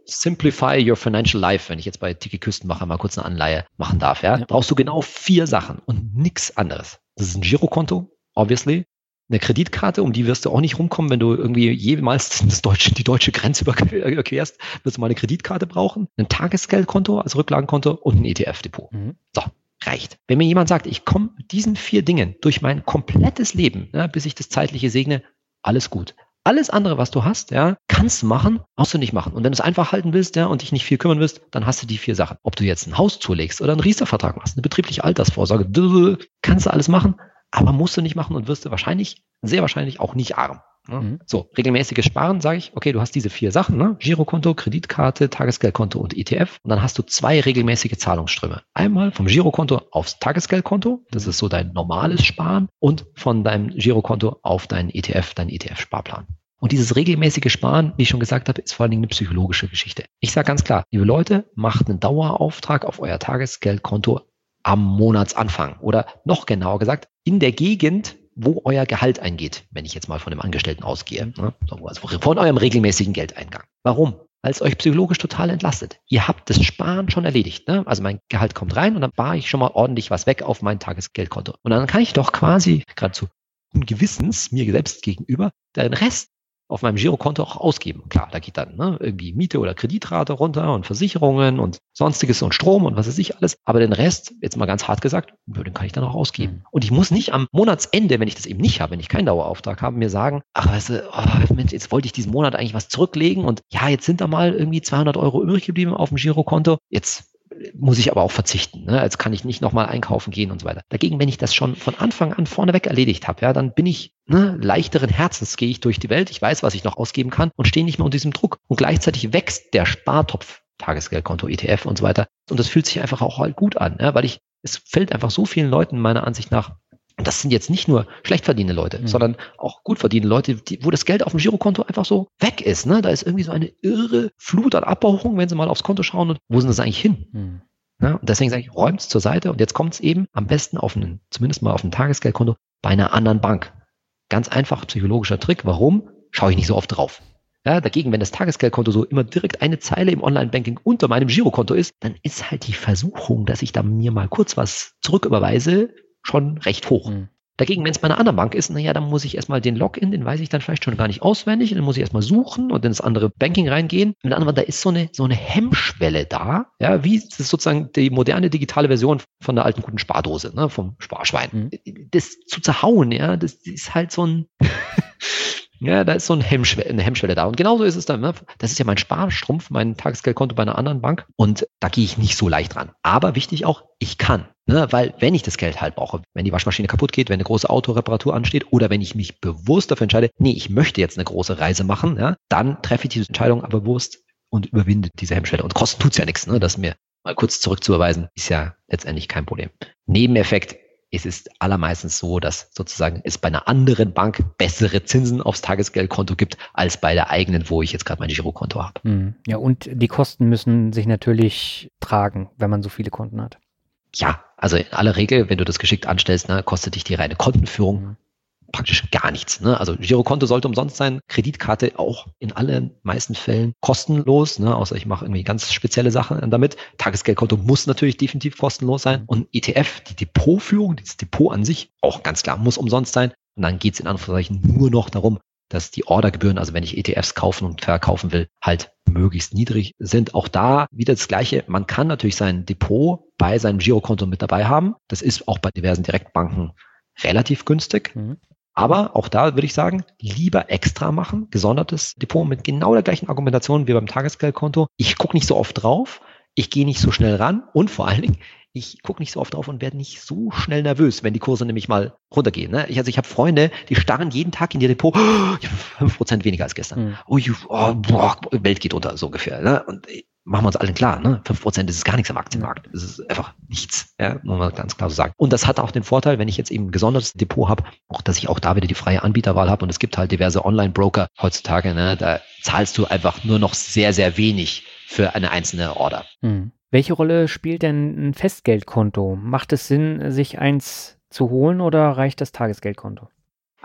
simplify your financial life, wenn ich jetzt bei Tiki Küstenmacher mal kurz eine Anleihe machen darf, ja, brauchst du genau 4 Sachen und nichts anderes. Das ist ein Girokonto, obviously. Eine Kreditkarte, um die wirst du auch nicht rumkommen, wenn du irgendwie jemals die deutsche Grenze überquerst, wirst du mal eine Kreditkarte brauchen, ein Tagesgeldkonto als Rücklagenkonto und ein ETF-Depot. So, reicht. Wenn mir jemand sagt, ich komme mit diesen 4 Dingen durch mein komplettes Leben, bis ich das Zeitliche segne, alles gut. Alles andere, was du hast, kannst du machen, brauchst du nicht machen. Und wenn du es einfach halten willst, und dich nicht viel kümmern willst, dann hast du die 4 Sachen. Ob du jetzt ein Haus zulegst oder einen Riester-Vertrag machst, eine betriebliche Altersvorsorge, kannst du alles machen, aber musst du nicht machen und wirst du sehr wahrscheinlich auch nicht arm. So, regelmäßiges Sparen, sage ich, okay, du hast diese 4 Sachen, Girokonto, Kreditkarte, Tagesgeldkonto und ETF. Und dann hast du 2 regelmäßige Zahlungsströme. Einmal vom Girokonto aufs Tagesgeldkonto, das ist so dein normales Sparen, und von deinem Girokonto auf deinen ETF-Sparplan. Und dieses regelmäßige Sparen, wie ich schon gesagt habe, ist vor allen Dingen eine psychologische Geschichte. Ich sage ganz klar, liebe Leute, macht einen Dauerauftrag auf euer Tagesgeldkonto am Monatsanfang oder noch genauer gesagt, in der Gegend, wo euer Gehalt eingeht, wenn ich jetzt mal von dem Angestellten ausgehe, also von eurem regelmäßigen Geldeingang. Warum? Weil es euch psychologisch total entlastet. Ihr habt das Sparen schon erledigt. Also mein Gehalt kommt rein und dann spare ich schon mal ordentlich was weg auf mein Tagesgeldkonto. Und dann kann ich doch quasi geradezu Gewissens mir selbst gegenüber den Rest auf meinem Girokonto auch ausgeben. Klar, da geht dann irgendwie Miete oder Kreditrate runter und Versicherungen und Sonstiges und Strom und was weiß ich alles. Aber den Rest, jetzt mal ganz hart gesagt, den kann ich dann auch ausgeben. Und ich muss nicht am Monatsende, wenn ich das eben nicht habe, wenn ich keinen Dauerauftrag habe, mir sagen, ach weißt du, Mensch, jetzt wollte ich diesen Monat eigentlich was zurücklegen und jetzt sind da mal irgendwie 200 € übrig geblieben auf dem Girokonto. Jetzt muss ich aber auch verzichten. Jetzt kann ich nicht nochmal einkaufen gehen und so weiter. Dagegen, wenn ich das schon von Anfang an vorneweg erledigt habe, dann bin ich leichteren Herzens, gehe ich durch die Welt, ich weiß, was ich noch ausgeben kann und stehe nicht mehr unter diesem Druck. Und gleichzeitig wächst der Spartopf, Tagesgeldkonto, ETF und so weiter. Und das fühlt sich einfach auch halt gut an, weil es fällt einfach so vielen Leuten meiner Ansicht nach, und das sind jetzt nicht nur schlecht verdienende Leute, sondern auch gut verdienende Leute, wo das Geld auf dem Girokonto einfach so weg ist. Da ist irgendwie so eine irre Flut an Abbuchungen, wenn sie mal aufs Konto schauen und wo sind das eigentlich hin? Und deswegen sage ich, räumt es zur Seite und jetzt kommt es eben am besten zumindest mal auf ein Tagesgeldkonto bei einer anderen Bank. Ganz einfach psychologischer Trick. Warum? Schaue ich nicht so oft drauf. Dagegen, wenn das Tagesgeldkonto so immer direkt eine Zeile im Online-Banking unter meinem Girokonto ist, dann ist halt die Versuchung, dass ich da mir mal kurz was zurücküberweise, schon recht hoch. Dagegen, wenn es bei einer anderen Bank ist, dann muss ich erstmal den Login, den weiß ich dann vielleicht schon gar nicht auswendig, dann muss ich erstmal suchen und in das andere Banking reingehen. Mit anderen Worten, da ist so eine Hemmschwelle da, wie das ist sozusagen die moderne digitale Version von der alten guten Spardose, vom Sparschwein. Das zu zerhauen, das ist halt so ein da ist so eine Hemmschwelle da. Und genauso ist es dann. Das ist ja mein Sparstrumpf, mein Tagesgeldkonto bei einer anderen Bank. Und da gehe ich nicht so leicht ran. Aber wichtig auch, ich kann. Weil wenn ich das Geld halt brauche, wenn die Waschmaschine kaputt geht, wenn eine große Autoreparatur ansteht oder wenn ich mich bewusst dafür entscheide, ich möchte jetzt eine große Reise machen, dann treffe ich diese Entscheidung aber bewusst und überwinde diese Hemmschwelle. Und kosten tut's ja nichts. Das mir mal kurz zurückzuüberweisen, ist ja letztendlich kein Problem. Nebeneffekt, es ist allermeistens so, dass sozusagen es bei einer anderen Bank bessere Zinsen aufs Tagesgeldkonto gibt, als bei der eigenen, wo ich jetzt gerade mein Girokonto habe. Ja, und die Kosten müssen sich natürlich tragen, wenn man so viele Konten hat. Ja, also in aller Regel, wenn du das geschickt anstellst, kostet dich die reine Kontenführung praktisch gar nichts. Also Girokonto sollte umsonst sein, Kreditkarte auch in allen meisten Fällen kostenlos, außer ich mache irgendwie ganz spezielle Sachen damit. Tagesgeldkonto muss natürlich definitiv kostenlos sein und ETF, die Depotführung, das Depot an sich, auch ganz klar, muss umsonst sein. Und dann geht es in Anführungszeichen nur noch darum, dass die Ordergebühren, also wenn ich ETFs kaufen und verkaufen will, halt möglichst niedrig sind. Auch da wieder das Gleiche. Man kann natürlich sein Depot bei seinem Girokonto mit dabei haben. Das ist auch bei diversen Direktbanken relativ günstig. Aber auch da würde ich sagen, lieber extra machen, gesondertes Depot mit genau der gleichen Argumentation wie beim Tagesgeldkonto. Ich gucke nicht so oft drauf, ich gehe nicht so schnell ran und vor allen Dingen, ich gucke nicht so oft drauf und werde nicht so schnell nervös, wenn die Kurse nämlich mal runtergehen. Ich habe Freunde, die starren jeden Tag in ihr Depot, ich habe 5% weniger als gestern. Welt geht unter, so ungefähr. Und machen wir uns allen klar, 5% ist es gar nichts am Aktienmarkt. Es ist einfach nichts, muss man ganz klar so sagen. Und das hat auch den Vorteil, wenn ich jetzt eben ein gesondertes Depot habe, auch dass ich auch da wieder die freie Anbieterwahl habe und es gibt halt diverse Online-Broker heutzutage, da zahlst du einfach nur noch sehr, sehr wenig für eine einzelne Order. Welche Rolle spielt denn ein Festgeldkonto? Macht es Sinn, sich eins zu holen oder reicht das Tagesgeldkonto?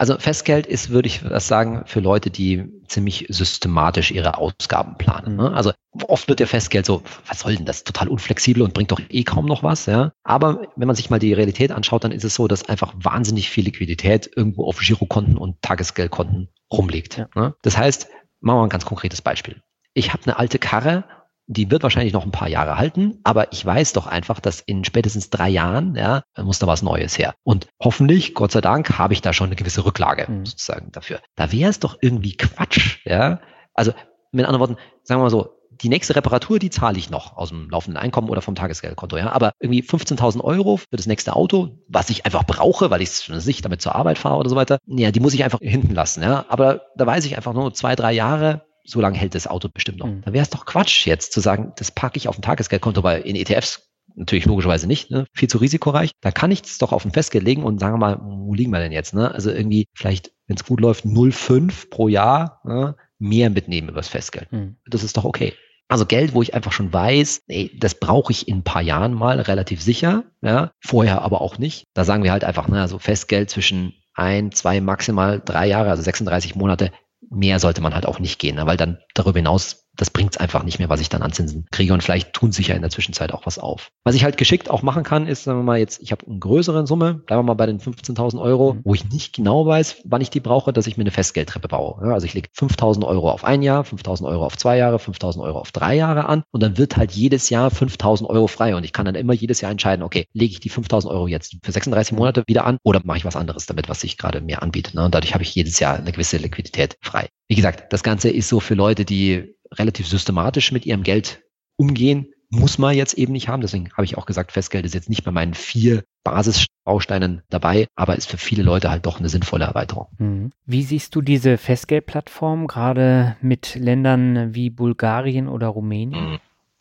Also Festgeld ist, würde ich das sagen, für Leute, die ziemlich systematisch ihre Ausgaben planen. Ne? Also oft wird ja Festgeld so, was soll denn das? Total unflexibel und bringt doch kaum noch was. Ja? Aber wenn man sich mal die Realität anschaut, dann ist es so, dass einfach wahnsinnig viel Liquidität irgendwo auf Girokonten und Tagesgeldkonten rumliegt. Ja. Ne? Das heißt, machen wir mal ein ganz konkretes Beispiel. Ich habe eine alte Karre, die wird wahrscheinlich noch ein paar Jahre halten, aber ich weiß doch einfach, dass in spätestens 3 Jahren, muss da was Neues her. Und hoffentlich, Gott sei Dank, habe ich da schon eine gewisse Rücklage sozusagen dafür. Da wäre es doch irgendwie Quatsch, ja. Also mit anderen Worten, sagen wir mal so, die nächste Reparatur, die zahle ich noch aus dem laufenden Einkommen oder vom Tagesgeldkonto, ja. Aber irgendwie 15.000 Euro für das nächste Auto, was ich einfach brauche, weil ich damit zur Arbeit fahre oder so weiter, ja, die muss ich einfach hinten lassen, ja. Aber da weiß ich einfach nur 2, 3 Jahre, so lange hält das Auto bestimmt noch. Da wäre es doch Quatsch jetzt zu sagen, das packe ich auf ein Tagesgeldkonto, weil in ETFs natürlich logischerweise nicht, ne? Viel zu risikoreich. Da kann ich es doch auf ein Festgeld legen und sagen wir mal, wo liegen wir denn jetzt? Ne? Also irgendwie vielleicht, wenn es gut läuft, 0,5 pro Jahr, ne? Mehr mitnehmen übers Festgeld. Das ist doch okay. Also Geld, wo ich einfach schon weiß, das brauche ich in ein paar Jahren mal relativ sicher, ja, vorher aber auch nicht. Da sagen wir halt einfach, also Festgeld zwischen 1, 2, maximal 3 Jahre, also 36 Monate, mehr sollte man halt auch nicht gehen, weil dann darüber hinaus, das bringt es einfach nicht mehr, was ich dann an Zinsen kriege und vielleicht tun sich ja in der Zwischenzeit auch was auf. Was ich halt geschickt auch machen kann, ist, sagen wir mal jetzt, ich habe eine größere Summe, bleiben wir mal bei den 15.000 Euro, wo ich nicht genau weiß, wann ich die brauche, dass ich mir eine Festgeldtreppe baue. Ja, also ich lege 5.000 Euro auf 1 Jahr, 5.000 Euro auf 2 Jahre, 5.000 Euro auf 3 Jahre an und dann wird halt jedes Jahr 5.000 Euro frei und ich kann dann immer jedes Jahr entscheiden, okay, lege ich die 5.000 Euro jetzt für 36 Monate wieder an oder mache ich was anderes damit, was sich gerade mir anbietet. Ne? Und dadurch habe ich jedes Jahr eine gewisse Liquidität frei. Wie gesagt, das Ganze ist so für Leute, die relativ systematisch mit ihrem Geld umgehen, muss man jetzt eben nicht haben. Deswegen habe ich auch gesagt, Festgeld ist jetzt nicht bei meinen 4 Basisbausteinen dabei, aber ist für viele Leute halt doch eine sinnvolle Erweiterung. Wie siehst du diese Festgeldplattform gerade mit Ländern wie Bulgarien oder Rumänien?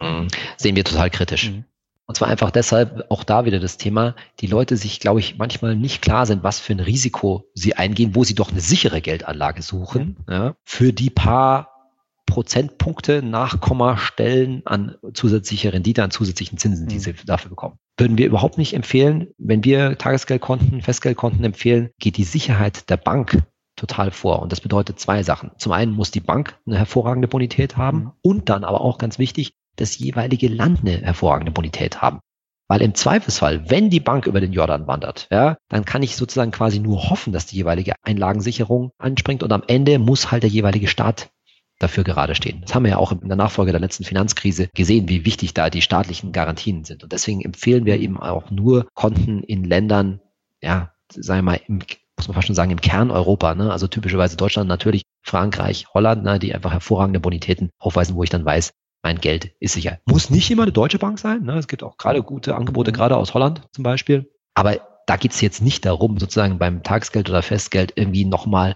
Sehen wir total kritisch. Und zwar einfach deshalb, auch da wieder das Thema, die Leute sich, glaube ich, manchmal nicht klar sind, was für ein Risiko sie eingehen, wo sie doch eine sichere Geldanlage suchen, für die paar Prozentpunkte, Nachkommastellen an zusätzlicher Rendite, an zusätzlichen Zinsen, die sie dafür bekommen. Würden wir überhaupt nicht empfehlen, wenn wir Tagesgeldkonten, Festgeldkonten empfehlen, geht die Sicherheit der Bank total vor. Und das bedeutet 2 Sachen. Zum einen muss die Bank eine hervorragende Bonität haben und dann aber auch ganz wichtig, das jeweilige Land eine hervorragende Bonität haben. Weil im Zweifelsfall, wenn die Bank über den Jordan wandert, dann kann ich sozusagen quasi nur hoffen, dass die jeweilige Einlagensicherung anspringt und am Ende muss halt der jeweilige Staat dafür gerade stehen. Das haben wir ja auch in der Nachfolge der letzten Finanzkrise gesehen, wie wichtig da die staatlichen Garantien sind. Und deswegen empfehlen wir eben auch nur Konten in Ländern, sagen wir mal, muss man fast schon sagen, im Kern Europa, ne? Also typischerweise Deutschland, natürlich Frankreich, Holland, ne? Die einfach hervorragende Bonitäten aufweisen, wo ich dann weiß, mein Geld ist sicher. Muss nicht immer eine deutsche Bank sein. Ne? Es gibt auch gerade gute Angebote, gerade aus Holland zum Beispiel. Aber da geht es jetzt nicht darum, sozusagen beim Tagesgeld oder Festgeld irgendwie nochmal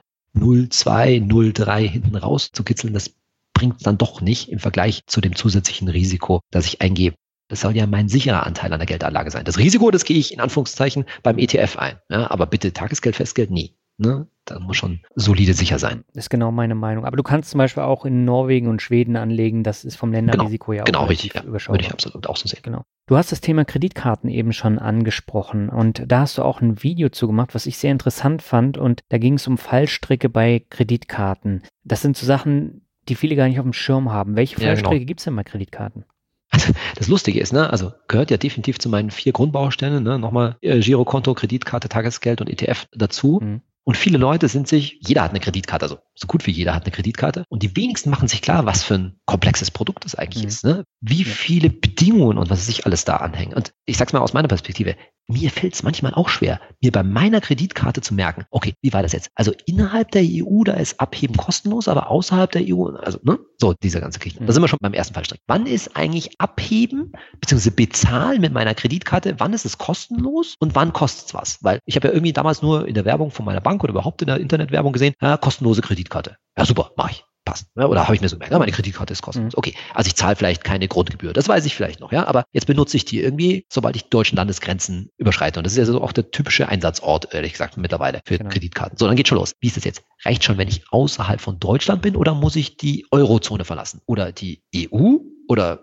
0,2, 0,3 hinten raus zu kitzeln. Das bringt dann doch nicht im Vergleich zu dem zusätzlichen Risiko, das ich eingebe. Das soll ja mein sicherer Anteil an der Geldanlage sein. Das Risiko, das gehe ich in Anführungszeichen beim ETF ein. Ja? Aber bitte Tagesgeld, Festgeld nie. Ne? Da muss schon solide sicher sein. Das ist genau meine Meinung. Aber du kannst zum Beispiel auch in Norwegen und Schweden anlegen. Das ist vom Länderrisiko ja auch richtig, überschaubar. Würde ich absolut auch so sehen. Genau. Du hast das Thema Kreditkarten eben schon angesprochen und da hast du auch ein Video zu gemacht, was ich sehr interessant fand und da ging es um Fallstricke bei Kreditkarten. Das sind so Sachen, die viele gar nicht auf dem Schirm haben. Welche Fallstricke gibt es denn bei Kreditkarten? Also das Lustige ist, also gehört ja definitiv zu meinen 4 Grundbausteinen, nochmal Girokonto, Kreditkarte, Tagesgeld und ETF dazu. Und viele Leute jeder hat eine Kreditkarte, also so gut wie jeder hat eine Kreditkarte. Und die wenigsten machen sich klar, was für ein komplexes Produkt das eigentlich ist. Ne? Wie viele Bedingungen und was sich alles da anhängen. Und ich sag's mal aus meiner Perspektive, mir fällt es manchmal auch schwer, mir bei meiner Kreditkarte zu merken, okay, wie war das jetzt? Also innerhalb der EU, da ist Abheben kostenlos, aber außerhalb der EU, also so dieser ganze Geschichte. Da sind wir schon beim ersten Fallstrick. Wann ist eigentlich Abheben bzw. Bezahlen mit meiner Kreditkarte, wann ist es kostenlos und wann kostet es was? Weil ich habe ja irgendwie damals nur in der Werbung von meiner Bank oder überhaupt in der Internetwerbung gesehen, kostenlose Kreditkarte. Ja, super, mache ich. Passt. Ja, oder habe ich mir so gemerkt, meine Kreditkarte ist kostenlos. Okay, also ich zahle vielleicht keine Grundgebühr, das weiß ich vielleicht noch, aber jetzt benutze ich die irgendwie, sobald ich die deutschen Landesgrenzen überschreite. Und das ist ja so auch der typische Einsatzort, ehrlich gesagt, mittlerweile für Kreditkarten. So, dann geht schon los. Wie ist das jetzt? Reicht schon, wenn ich außerhalb von Deutschland bin oder muss ich die Eurozone verlassen? Oder die EU? Oder,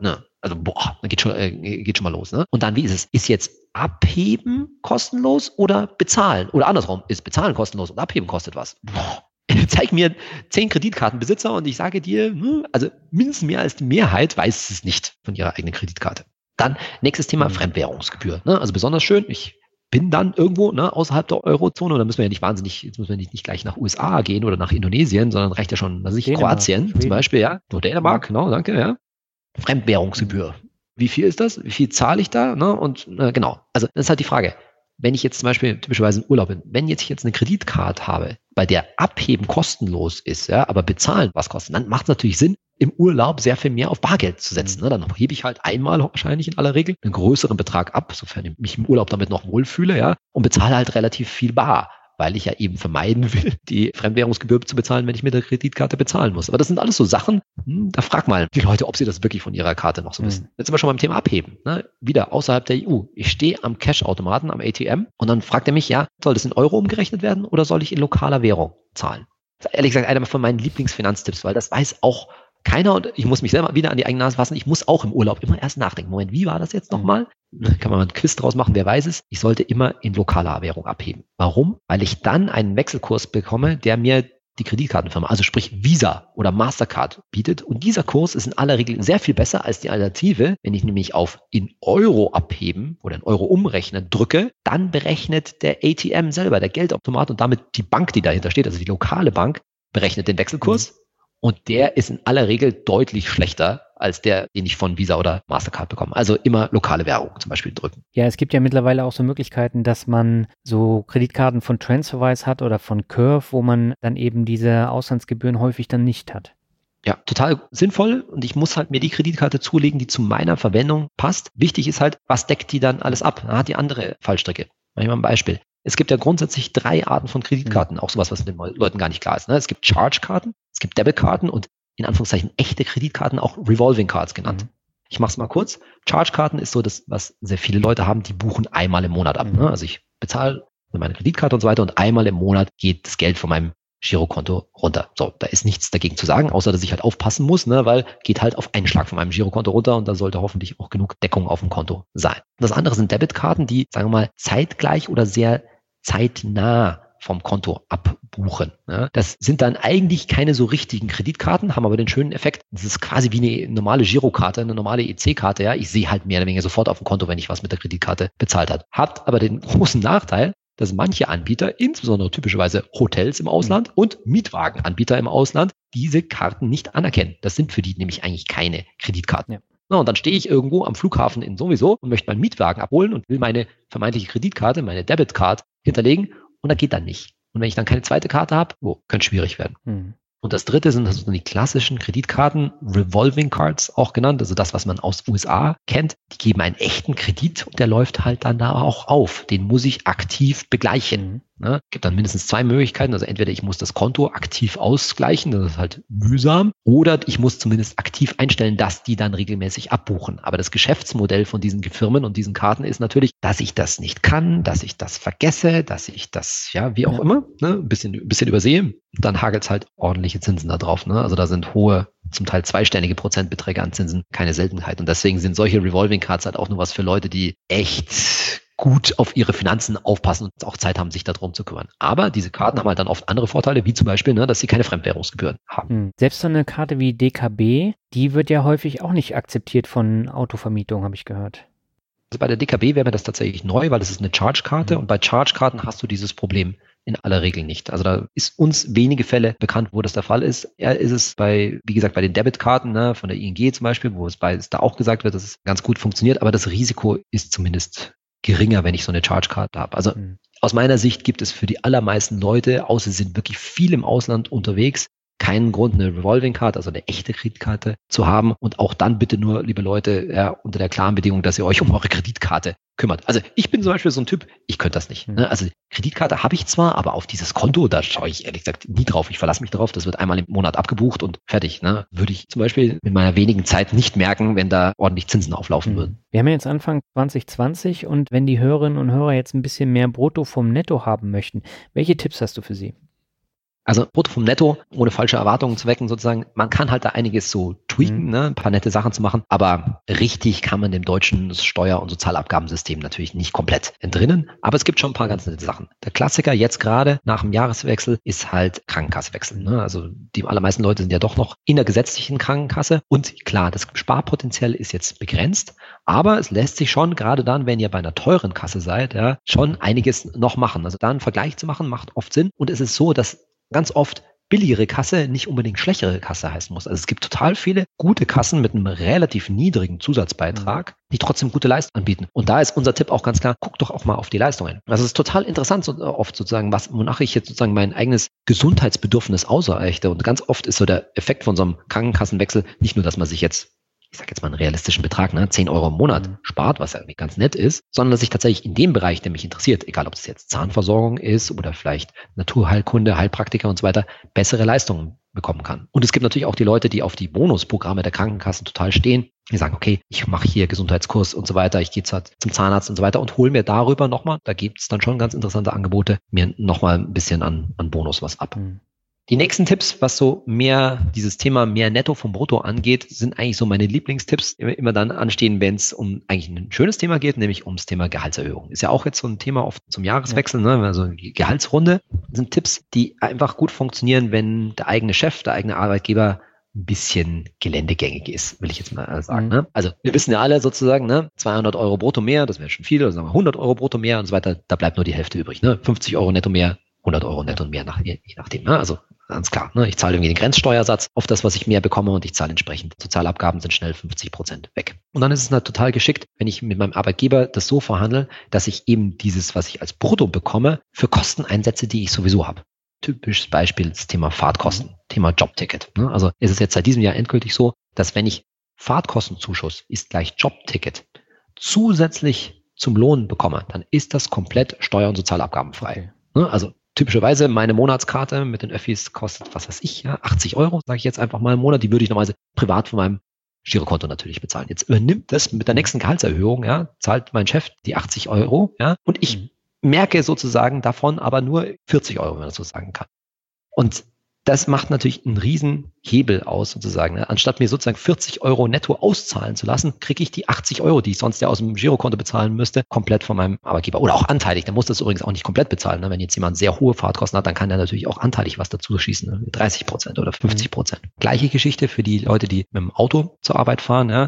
Also, dann geht schon mal los. Ne? Und dann, wie ist es? Ist jetzt Abheben kostenlos oder bezahlen? Oder andersrum, ist Bezahlen kostenlos und Abheben kostet was? Zeig mir 10 Kreditkartenbesitzer und ich sage dir, also mindestens mehr als die Mehrheit weiß es nicht von ihrer eigenen Kreditkarte. Dann nächstes Thema Fremdwährungsgebühr. Ne? Also besonders schön, ich bin dann irgendwo außerhalb der Eurozone und da müssen wir ja jetzt müssen wir nicht gleich nach USA gehen oder nach Indonesien, sondern reicht ja schon, Kroatien Schweden. Zum Beispiel, ja. Nur Dänemark, genau, danke, ja. Fremdwährungsgebühr. Wie viel ist das? Wie viel zahle ich da? Ne? Und genau. Also das ist halt die Frage. Wenn ich jetzt zum Beispiel typischerweise in Urlaub bin, wenn ich jetzt eine Kreditkarte habe, bei der Abheben kostenlos ist, ja, aber bezahlen was kostet, dann macht es natürlich Sinn, im Urlaub sehr viel mehr auf Bargeld zu setzen. Ne? Dann hebe ich halt einmal wahrscheinlich in aller Regel einen größeren Betrag ab, sofern ich mich im Urlaub damit noch wohlfühle, ja, und bezahle halt relativ viel bar, weil ich ja eben vermeiden will, die Fremdwährungsgebühr zu bezahlen, wenn ich mit der Kreditkarte bezahlen muss. Aber das sind alles so Sachen, da frag mal die Leute, ob sie das wirklich von ihrer Karte noch so wissen. Jetzt sind wir schon beim Thema Abheben. Ne? Wieder außerhalb der EU. Ich stehe am Cash-Automaten, am ATM und dann fragt er mich, ja, soll das in Euro umgerechnet werden oder soll ich in lokaler Währung zahlen? Das ist ehrlich gesagt einer von meinen Lieblingsfinanztipps, weil das weiß auch keiner und ich muss mich selber wieder an die eigene Nase fassen. Ich muss auch im Urlaub immer erst nachdenken. Moment, wie war das jetzt nochmal? Kann man mal einen Quiz draus machen, wer weiß es. Ich sollte immer in lokaler Währung abheben. Warum? Weil ich dann einen Wechselkurs bekomme, der mir die Kreditkartenfirma, also sprich Visa oder Mastercard bietet. Und dieser Kurs ist in aller Regel sehr viel besser als die Alternative. Wenn ich nämlich auf in Euro abheben oder in Euro umrechnen drücke, dann berechnet der ATM selber, der Geldautomat und damit die Bank, die dahinter steht, also die lokale Bank, berechnet den Wechselkurs. Und der ist in aller Regel deutlich schlechter als der, den ich von Visa oder Mastercard bekomme. Also immer lokale Währung zum Beispiel drücken. Ja, es gibt ja mittlerweile auch so Möglichkeiten, dass man so Kreditkarten von TransferWise hat oder von Curve, wo man dann eben diese Auslandsgebühren häufig dann nicht hat. Ja, total sinnvoll und ich muss halt mir die Kreditkarte zulegen, die zu meiner Verwendung passt. Wichtig ist halt, was deckt die dann alles ab? Da hat die andere Fallstricke. Mach ich mal ein Beispiel. Es gibt ja grundsätzlich 3 Arten von Kreditkarten, auch sowas, was den Leuten gar nicht klar ist. Ne? Es gibt Charge-Karten, es gibt Debit-Karten und in Anführungszeichen echte Kreditkarten, auch Revolving Cards genannt. Ich mache es mal kurz. Charge-Karten ist so das, was sehr viele Leute haben, die buchen einmal im Monat ab. Ne? Also ich bezahle mit meiner Kreditkarte und so weiter und einmal im Monat geht das Geld von meinem Girokonto runter. So, da ist nichts dagegen zu sagen, außer dass ich halt aufpassen muss, ne, weil geht halt auf einen Schlag von meinem Girokonto runter und da sollte hoffentlich auch genug Deckung auf dem Konto sein. Das andere sind Debitkarten, die, sagen wir mal, zeitgleich oder sehr zeitnah vom Konto abbuchen. Ne? Das sind dann eigentlich keine so richtigen Kreditkarten, haben aber den schönen Effekt, das ist quasi wie eine normale Girokarte, eine normale EC-Karte. Ja, ich sehe halt mehr oder weniger sofort auf dem Konto, wenn ich was mit der Kreditkarte bezahlt habe. Hat aber den großen Nachteil, dass manche Anbieter, insbesondere typischerweise Hotels im Ausland und Mietwagenanbieter im Ausland, diese Karten nicht anerkennen. Das sind für die nämlich eigentlich keine Kreditkarten. Ja. Na, und dann stehe ich irgendwo am Flughafen in sowieso und möchte meinen Mietwagen abholen und will meine vermeintliche Kreditkarte, meine Debitcard hinterlegen und das geht dann nicht. Und wenn ich dann keine zweite Karte habe, könnte schwierig werden. Und das dritte sind also die klassischen Kreditkarten, Revolving Cards auch genannt, also das, was man aus USA kennt. Die geben einen echten Kredit und der läuft halt dann da auch auf. Den muss ich aktiv begleichen. Ne? Gibt dann mindestens 2 Möglichkeiten. Also entweder ich muss das Konto aktiv ausgleichen, das ist halt mühsam, oder ich muss zumindest aktiv einstellen, dass die dann regelmäßig abbuchen. Aber das Geschäftsmodell von diesen Firmen und diesen Karten ist natürlich, dass ich das nicht kann, dass ich das vergesse, dass ich das, ja, wie auch immer, ne, ein bisschen übersehe. Dann hagelt es halt ordentliche Zinsen da drauf. Ne? Also da sind hohe, zum Teil zweistellige Prozentbeträge an Zinsen keine Seltenheit. Und deswegen sind solche Revolving Cards halt auch nur was für Leute, die echt gut auf ihre Finanzen aufpassen und auch Zeit haben, sich darum zu kümmern. Aber diese Karten haben halt dann oft andere Vorteile, wie zum Beispiel, dass sie keine Fremdwährungsgebühren haben. Selbst so eine Karte wie DKB, die wird ja häufig auch nicht akzeptiert von Autovermietung, habe ich gehört. Also bei der DKB wäre mir das tatsächlich neu, weil das ist eine Charge-Karte und bei Charge-Karten hast du dieses Problem in aller Regel nicht. Also da ist uns wenige Fälle bekannt, wo das der Fall ist. Eher ist es bei, wie gesagt, bei den Debitkarten, ne, von der ING zum Beispiel, wo es da auch gesagt wird, dass es ganz gut funktioniert, aber das Risiko ist zumindest geringer, wenn ich so eine Charge-Card habe. Also aus meiner Sicht gibt es für die allermeisten Leute, außer sie sind wirklich viel im Ausland unterwegs, keinen Grund, eine Revolving Card, also eine echte Kreditkarte zu haben. Und auch dann bitte nur, liebe Leute, ja, unter der klaren Bedingung, dass ihr euch um eure Kreditkarte kümmert. Also ich bin zum Beispiel so ein Typ, ich könnte das nicht. Ne? Also Kreditkarte habe ich zwar, aber auf dieses Konto, da schaue ich ehrlich gesagt nie drauf. Ich verlasse mich darauf, das wird einmal im Monat abgebucht und fertig. Ne? Würde ich zum Beispiel in meiner wenigen Zeit nicht merken, wenn da ordentlich Zinsen auflaufen würden. Wir haben ja jetzt Anfang 2020 und wenn die Hörerinnen und Hörer jetzt ein bisschen mehr Brutto vom Netto haben möchten, welche Tipps hast du für sie? Also Brutto vom Netto, ohne falsche Erwartungen zu wecken sozusagen. Man kann halt da einiges so tweaken, ne, ein paar nette Sachen zu machen, aber richtig kann man dem deutschen Steuer- und Sozialabgabensystem natürlich nicht komplett entrinnen. Aber es gibt schon ein paar ganz nette Sachen. Der Klassiker jetzt gerade nach dem Jahreswechsel ist halt Krankenkassewechsel. Ne? Also die allermeisten Leute sind ja doch noch in der gesetzlichen Krankenkasse. Und klar, das Sparpotenzial ist jetzt begrenzt, aber es lässt sich schon, gerade dann, wenn ihr bei einer teuren Kasse seid, ja, schon einiges noch machen. Also da einen Vergleich zu machen, macht oft Sinn. Und es ist so, dass ganz oft billigere Kasse nicht unbedingt schlechtere Kasse heißen muss. Also es gibt total viele gute Kassen mit einem relativ niedrigen Zusatzbeitrag, die trotzdem gute Leistungen anbieten. Und da ist unser Tipp auch ganz klar, guck doch auch mal auf die Leistungen. Also es ist total interessant, so oft sozusagen, wonach ich jetzt sozusagen mein eigenes Gesundheitsbedürfnis ausreichte. Und ganz oft ist so der Effekt von so einem Krankenkassenwechsel nicht nur, dass man sich jetzt, ich sage jetzt mal einen realistischen Betrag, 10 Euro im Monat spart, was ja irgendwie ganz nett ist, sondern dass ich tatsächlich in dem Bereich, der mich interessiert, egal ob es jetzt Zahnversorgung ist oder vielleicht Naturheilkunde, Heilpraktiker und so weiter, bessere Leistungen bekommen kann. Und es gibt natürlich auch die Leute, die auf die Bonusprogramme der Krankenkassen total stehen. Die sagen, okay, ich mache hier Gesundheitskurs und so weiter, ich gehe zum Zahnarzt und so weiter und hole mir darüber nochmal, da gibt es dann schon ganz interessante Angebote, mir nochmal ein bisschen an Bonus was ab. Die nächsten Tipps, was so mehr dieses Thema mehr Netto vom Brutto angeht, sind eigentlich so meine Lieblingstipps, immer dann anstehen, wenn es um eigentlich ein schönes Thema geht, nämlich ums Thema Gehaltserhöhung. Ist ja auch jetzt so ein Thema oft zum Jahreswechsel, ne? Also die Gehaltsrunde sind Tipps, die einfach gut funktionieren, wenn der eigene Chef, der eigene Arbeitgeber ein bisschen geländegängig ist, will ich jetzt mal sagen. Ne? Also wir wissen ja alle sozusagen, 200 Euro brutto mehr, das wäre schon viel, oder sagen wir 100 Euro brutto mehr und so weiter, da bleibt nur die Hälfte übrig. 50 Euro netto mehr, 100 Euro netto und mehr, je nachdem. Also ganz klar, ich zahle irgendwie den Grenzsteuersatz auf das, was ich mehr bekomme und ich zahle entsprechend. Sozialabgaben sind schnell 50% weg. Und dann ist es halt total geschickt, wenn ich mit meinem Arbeitgeber das so verhandle, dass ich eben dieses, was ich als Brutto bekomme, für Kosten einsetze, die ich sowieso habe. Typisches Beispiel das Thema Fahrtkosten, Thema Jobticket. Also ist es jetzt seit diesem Jahr endgültig so, dass wenn ich Fahrtkostenzuschuss ist gleich Jobticket zusätzlich zum Lohn bekomme, dann ist das komplett steuer- und sozialabgabenfrei. Also typischerweise meine Monatskarte mit den Öffis kostet, was weiß ich, 80 Euro, sage ich jetzt einfach mal im Monat. Die würde ich normalerweise privat von meinem Girokonto natürlich bezahlen. Jetzt übernimmt das mit der nächsten Gehaltserhöhung, zahlt mein Chef die 80 Euro, und ich merke sozusagen davon aber nur 40 Euro, wenn man das so sagen kann. Und das macht natürlich einen riesen Hebel aus sozusagen. Anstatt mir sozusagen 40 Euro netto auszahlen zu lassen, kriege ich die 80 Euro, die ich sonst ja aus dem Girokonto bezahlen müsste, komplett von meinem Arbeitgeber. Oder auch anteilig. Der muss das übrigens auch nicht komplett bezahlen. Wenn jetzt jemand sehr hohe Fahrtkosten hat, dann kann er natürlich auch anteilig was dazu schießen. 30% oder 50%. Gleiche Geschichte für die Leute, die mit dem Auto zur Arbeit fahren.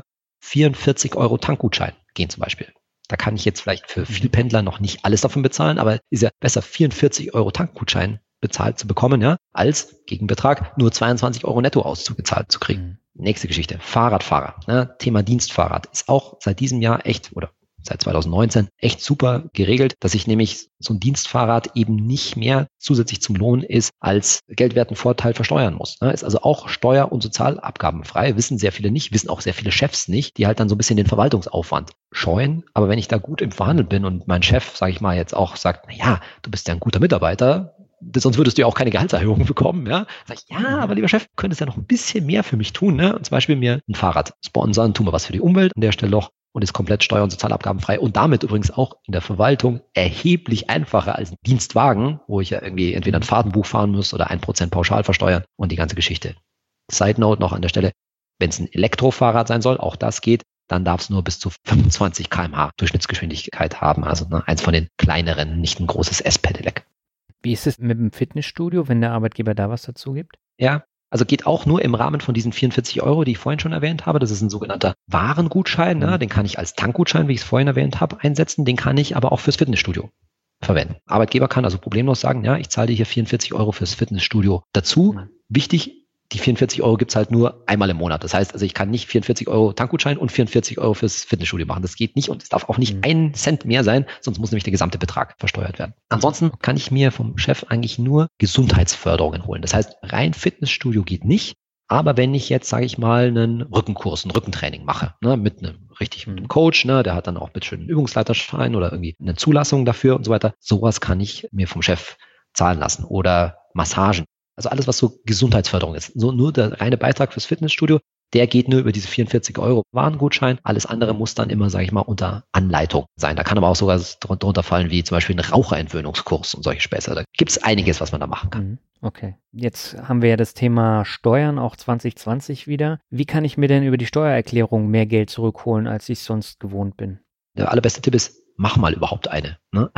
44 Euro Tankgutschein gehen zum Beispiel. Da kann ich jetzt vielleicht für Vielpendler noch nicht alles davon bezahlen, aber ist ja besser 44 Euro Tankgutschein bezahlt zu bekommen, als Gegenbetrag nur 22 Euro netto ausgezahlt zu kriegen. Nächste Geschichte, Fahrradfahrer. Thema Dienstfahrrad ist auch seit diesem Jahr echt, oder seit 2019, echt super geregelt, dass ich nämlich so ein Dienstfahrrad eben nicht mehr zusätzlich zum Lohn ist, als geldwerten Vorteil versteuern muss. Ist also auch steuer- und sozialabgabenfrei, wissen sehr viele nicht, wissen auch sehr viele Chefs nicht, die halt dann so ein bisschen den Verwaltungsaufwand scheuen. Aber wenn ich da gut im Verhandeln bin und mein Chef, sage ich mal, jetzt auch sagt, du bist ja ein guter Mitarbeiter, sonst würdest du ja auch keine Gehaltserhöhung bekommen, Sag ich, aber lieber Chef, könntest ja noch ein bisschen mehr für mich tun, Und zum Beispiel mir ein Fahrrad sponsern, tun wir was für die Umwelt an der Stelle doch und ist komplett steuer- und sozialabgabenfrei und damit übrigens auch in der Verwaltung erheblich einfacher als ein Dienstwagen, wo ich ja irgendwie entweder ein Fahrtenbuch fahren muss oder 1% pauschal versteuern und die ganze Geschichte. Side Note noch an der Stelle, wenn es ein Elektrofahrrad sein soll, auch das geht, dann darf es nur bis zu 25 km/h Durchschnittsgeschwindigkeit haben, also eins von den kleineren, nicht ein großes S-Pedelec. Wie ist es mit dem Fitnessstudio, wenn der Arbeitgeber da was dazu gibt? Ja, also geht auch nur im Rahmen von diesen 44 Euro, die ich vorhin schon erwähnt habe. Das ist ein sogenannter Warengutschein. Den kann ich als Tankgutschein, wie ich es vorhin erwähnt habe, einsetzen. Den kann ich aber auch fürs Fitnessstudio verwenden. Arbeitgeber kann also problemlos sagen, ich zahle dir hier 44 Euro fürs Fitnessstudio dazu. Wichtig, die 44 Euro gibt's halt nur einmal im Monat. Das heißt, also ich kann nicht 44 Euro Tankgutschein und 44 Euro fürs Fitnessstudio machen. Das geht nicht und es darf auch nicht 1 Cent mehr sein, sonst muss nämlich der gesamte Betrag versteuert werden. Ansonsten kann ich mir vom Chef eigentlich nur Gesundheitsförderungen holen. Das heißt, rein Fitnessstudio geht nicht. Aber wenn ich jetzt, sage ich mal, einen Rückenkurs, ein Rückentraining mache, mit einem Coach, der hat dann auch bitte schön einen Übungsleiterschein oder irgendwie eine Zulassung dafür und so weiter. Sowas kann ich mir vom Chef zahlen lassen oder Massagen. Also alles, was so Gesundheitsförderung ist. So nur der reine Beitrag fürs Fitnessstudio, Der geht nur über diese 44 € Warengutschein. Alles andere muss dann immer, sage ich mal, unter Anleitung sein. Da kann aber auch sogar drunter fallen, wie zum Beispiel ein Raucherentwöhnungskurs und solche Späße. Da gibt es einiges, was man da machen kann. Okay. Jetzt haben wir ja das Thema Steuern auch 2020 wieder. Wie kann ich mir denn über die Steuererklärung mehr Geld zurückholen, als ich sonst gewohnt bin? Der allerbeste Tipp ist, mach mal überhaupt eine. Ne?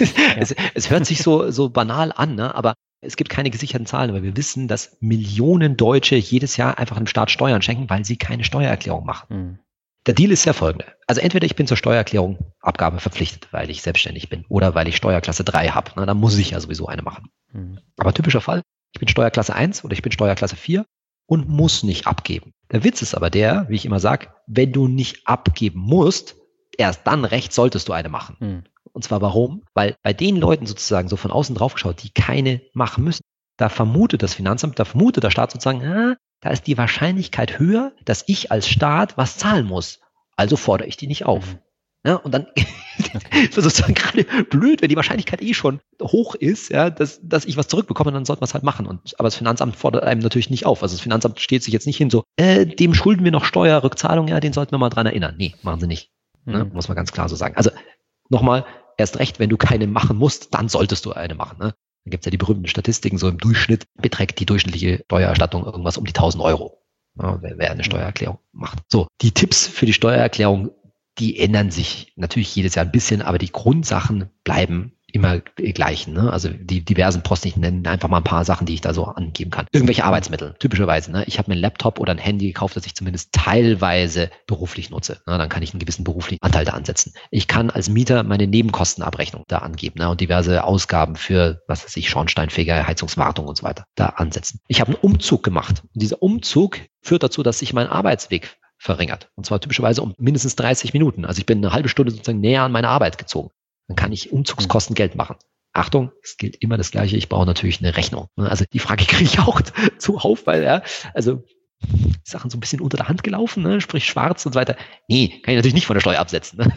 Es hört sich so banal an, ne? Aber es gibt keine gesicherten Zahlen, aber wir wissen, dass Millionen Deutsche jedes Jahr einfach dem Staat Steuern schenken, weil sie keine Steuererklärung machen. Der Deal ist ja folgender. Also entweder ich bin zur Steuererklärung Abgabe verpflichtet, weil ich selbstständig bin, oder weil ich Steuerklasse 3 habe. Na, dann muss ich ja sowieso eine machen. Aber typischer Fall, ich bin Steuerklasse 1 oder ich bin Steuerklasse 4 und muss nicht abgeben. Der Witz ist aber der, wie ich immer sage, wenn du nicht abgeben musst, erst dann recht solltest du eine machen. Und zwar warum? Weil bei den Leuten sozusagen so von außen drauf geschaut, die keine machen müssen, da vermutet das Finanzamt, da vermutet der Staat sozusagen, da ist die Wahrscheinlichkeit höher, dass ich als Staat was zahlen muss. Also fordere ich die nicht auf. Ja, und dann ist das sozusagen gerade blöd, wenn die Wahrscheinlichkeit schon hoch ist, ja, dass ich was zurückbekomme, dann sollte man es halt machen. Aber das Finanzamt fordert einem natürlich nicht auf. Also das Finanzamt steht sich jetzt nicht hin so, dem schulden wir noch Steuerrückzahlung, ja, den sollten wir mal dran erinnern. Nee, machen sie nicht. Ne? Muss man ganz klar so sagen. Also nochmal, erst recht, wenn du keine machen musst, dann solltest du eine machen. Ne? Dann gibt es ja die berühmten Statistiken, so im Durchschnitt beträgt die durchschnittliche Steuererstattung irgendwas um die 1.000 €. Ja, wer eine Steuererklärung macht. So, die Tipps für die Steuererklärung, die ändern sich natürlich jedes Jahr ein bisschen, aber die Grundsachen bleiben immer gleich. Ne? Also die diversen Posten, ich nenne einfach mal ein paar Sachen, die ich da so angeben kann. Irgendwelche Arbeitsmittel, typischerweise. Ne? Ich habe mir einen Laptop oder ein Handy gekauft, das ich zumindest teilweise beruflich nutze. Ne? Dann kann ich einen gewissen beruflichen Anteil da ansetzen. Ich kann als Mieter meine Nebenkostenabrechnung da angeben, ne? Und diverse Ausgaben für, was weiß ich, Schornsteinfeger, Heizungswartung und so weiter da ansetzen. Ich habe einen Umzug gemacht. Und dieser Umzug führt dazu, dass sich mein Arbeitsweg verringert. Und zwar typischerweise um mindestens 30 Minuten. Also ich bin eine halbe Stunde sozusagen näher an meine Arbeit gezogen. Dann kann ich Umzugskosten Geld machen. Achtung, es gilt immer das Gleiche, ich brauche natürlich eine Rechnung. Also die Frage kriege ich auch zuhauf, weil Sachen so ein bisschen unter der Hand gelaufen, ne? Sprich schwarz und so weiter. Nee, kann ich natürlich nicht von der Steuer absetzen. Ne?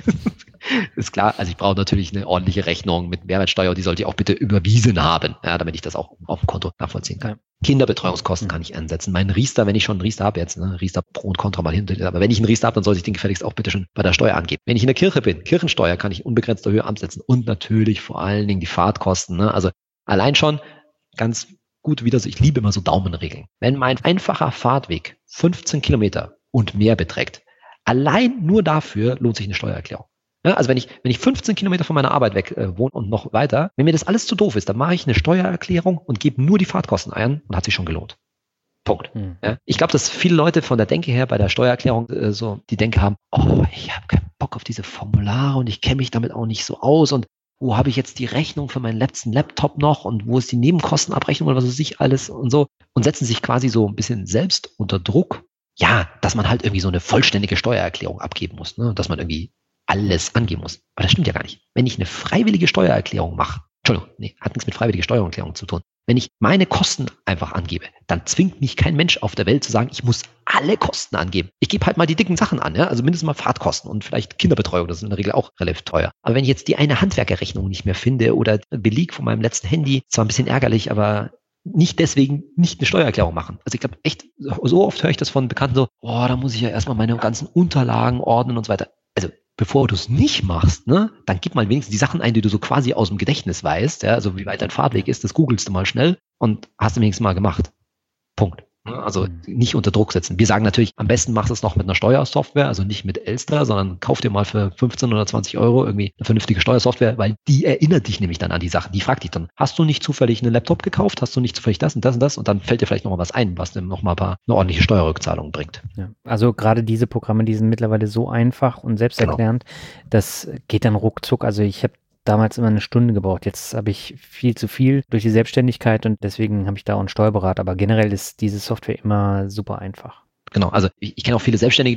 Ist klar, also ich brauche natürlich eine ordentliche Rechnung mit Mehrwertsteuer, die sollte ich auch bitte überwiesen haben, ja, damit ich das auch auf dem Konto nachvollziehen kann. Ja. Kinderbetreuungskosten kann ich ansetzen. Mein Riester, wenn ich schon einen Riester habe jetzt, ne, Riester Pro und Contra mal hin, aber wenn ich einen Riester habe, dann soll ich den gefälligst auch bitte schon bei der Steuer angeben. Wenn ich in der Kirche bin, Kirchensteuer kann ich unbegrenzter Höhe ansetzen und natürlich vor allen Dingen die Fahrtkosten. Ne? Also allein schon ganz gut wieder so, ich liebe immer so Daumenregeln. Wenn mein einfacher Fahrtweg 15 Kilometer und mehr beträgt, allein nur dafür lohnt sich eine Steuererklärung. Ja, also wenn ich 15 Kilometer von meiner Arbeit weg wohne und noch weiter, wenn mir das alles zu doof ist, dann mache ich eine Steuererklärung und gebe nur die Fahrtkosten ein und hat sich schon gelohnt. Punkt. Ja, ich glaube, dass viele Leute von der Denke her bei der Steuererklärung so die Denke haben, ich habe keinen Bock auf diese Formulare und ich kenne mich damit auch nicht so aus und wo habe ich jetzt die Rechnung für meinen letzten Laptop noch und wo ist die Nebenkostenabrechnung oder was weiß ich alles und so und setzen sich quasi so ein bisschen selbst unter Druck, ja, dass man halt irgendwie so eine vollständige Steuererklärung abgeben muss, ne? Dass man irgendwie alles angeben muss. Aber das stimmt ja gar nicht. Wenn ich eine freiwillige Steuererklärung mache, hat nichts mit freiwilliger Steuererklärung zu tun. Wenn ich meine Kosten einfach angebe, dann zwingt mich kein Mensch auf der Welt zu sagen, ich muss alle Kosten angeben. Ich gebe halt mal die dicken Sachen an, ja? Also mindestens mal Fahrtkosten und vielleicht Kinderbetreuung, das ist in der Regel auch relativ teuer. Aber wenn ich jetzt die eine Handwerkerrechnung nicht mehr finde oder Beleg von meinem letzten Handy, zwar ein bisschen ärgerlich, aber nicht deswegen nicht eine Steuererklärung machen. Also ich glaube echt, so oft höre ich das von Bekannten so, da muss ich ja erstmal meine ganzen Unterlagen ordnen und so weiter. Also bevor du es nicht machst, ne, dann gib mal wenigstens die Sachen ein, die du so quasi aus dem Gedächtnis weißt, ja, also wie weit dein Fahrtweg ist, das googelst du mal schnell und hast du wenigstens mal gemacht. Punkt. Also nicht unter Druck setzen. Wir sagen natürlich, am besten machst du es noch mit einer Steuersoftware, also nicht mit Elster, sondern kauf dir mal für 15 oder 20 € irgendwie eine vernünftige Steuersoftware, weil die erinnert dich nämlich dann an die Sachen. Die fragt dich dann, hast du nicht zufällig einen Laptop gekauft? Hast du nicht zufällig das und das und das? Und dann fällt dir vielleicht noch mal was ein, was dir noch mal eine ordentliche Steuerrückzahlung bringt. Ja, also gerade diese Programme, die sind mittlerweile so einfach und selbsterklärend, das geht dann ruckzuck. Also ich habe damals immer eine Stunde gebraucht. Jetzt habe ich viel zu viel durch die Selbstständigkeit und deswegen habe ich da auch einen Steuerberater. Aber generell ist diese Software immer super einfach. Genau, also ich kenne auch viele Selbstständige,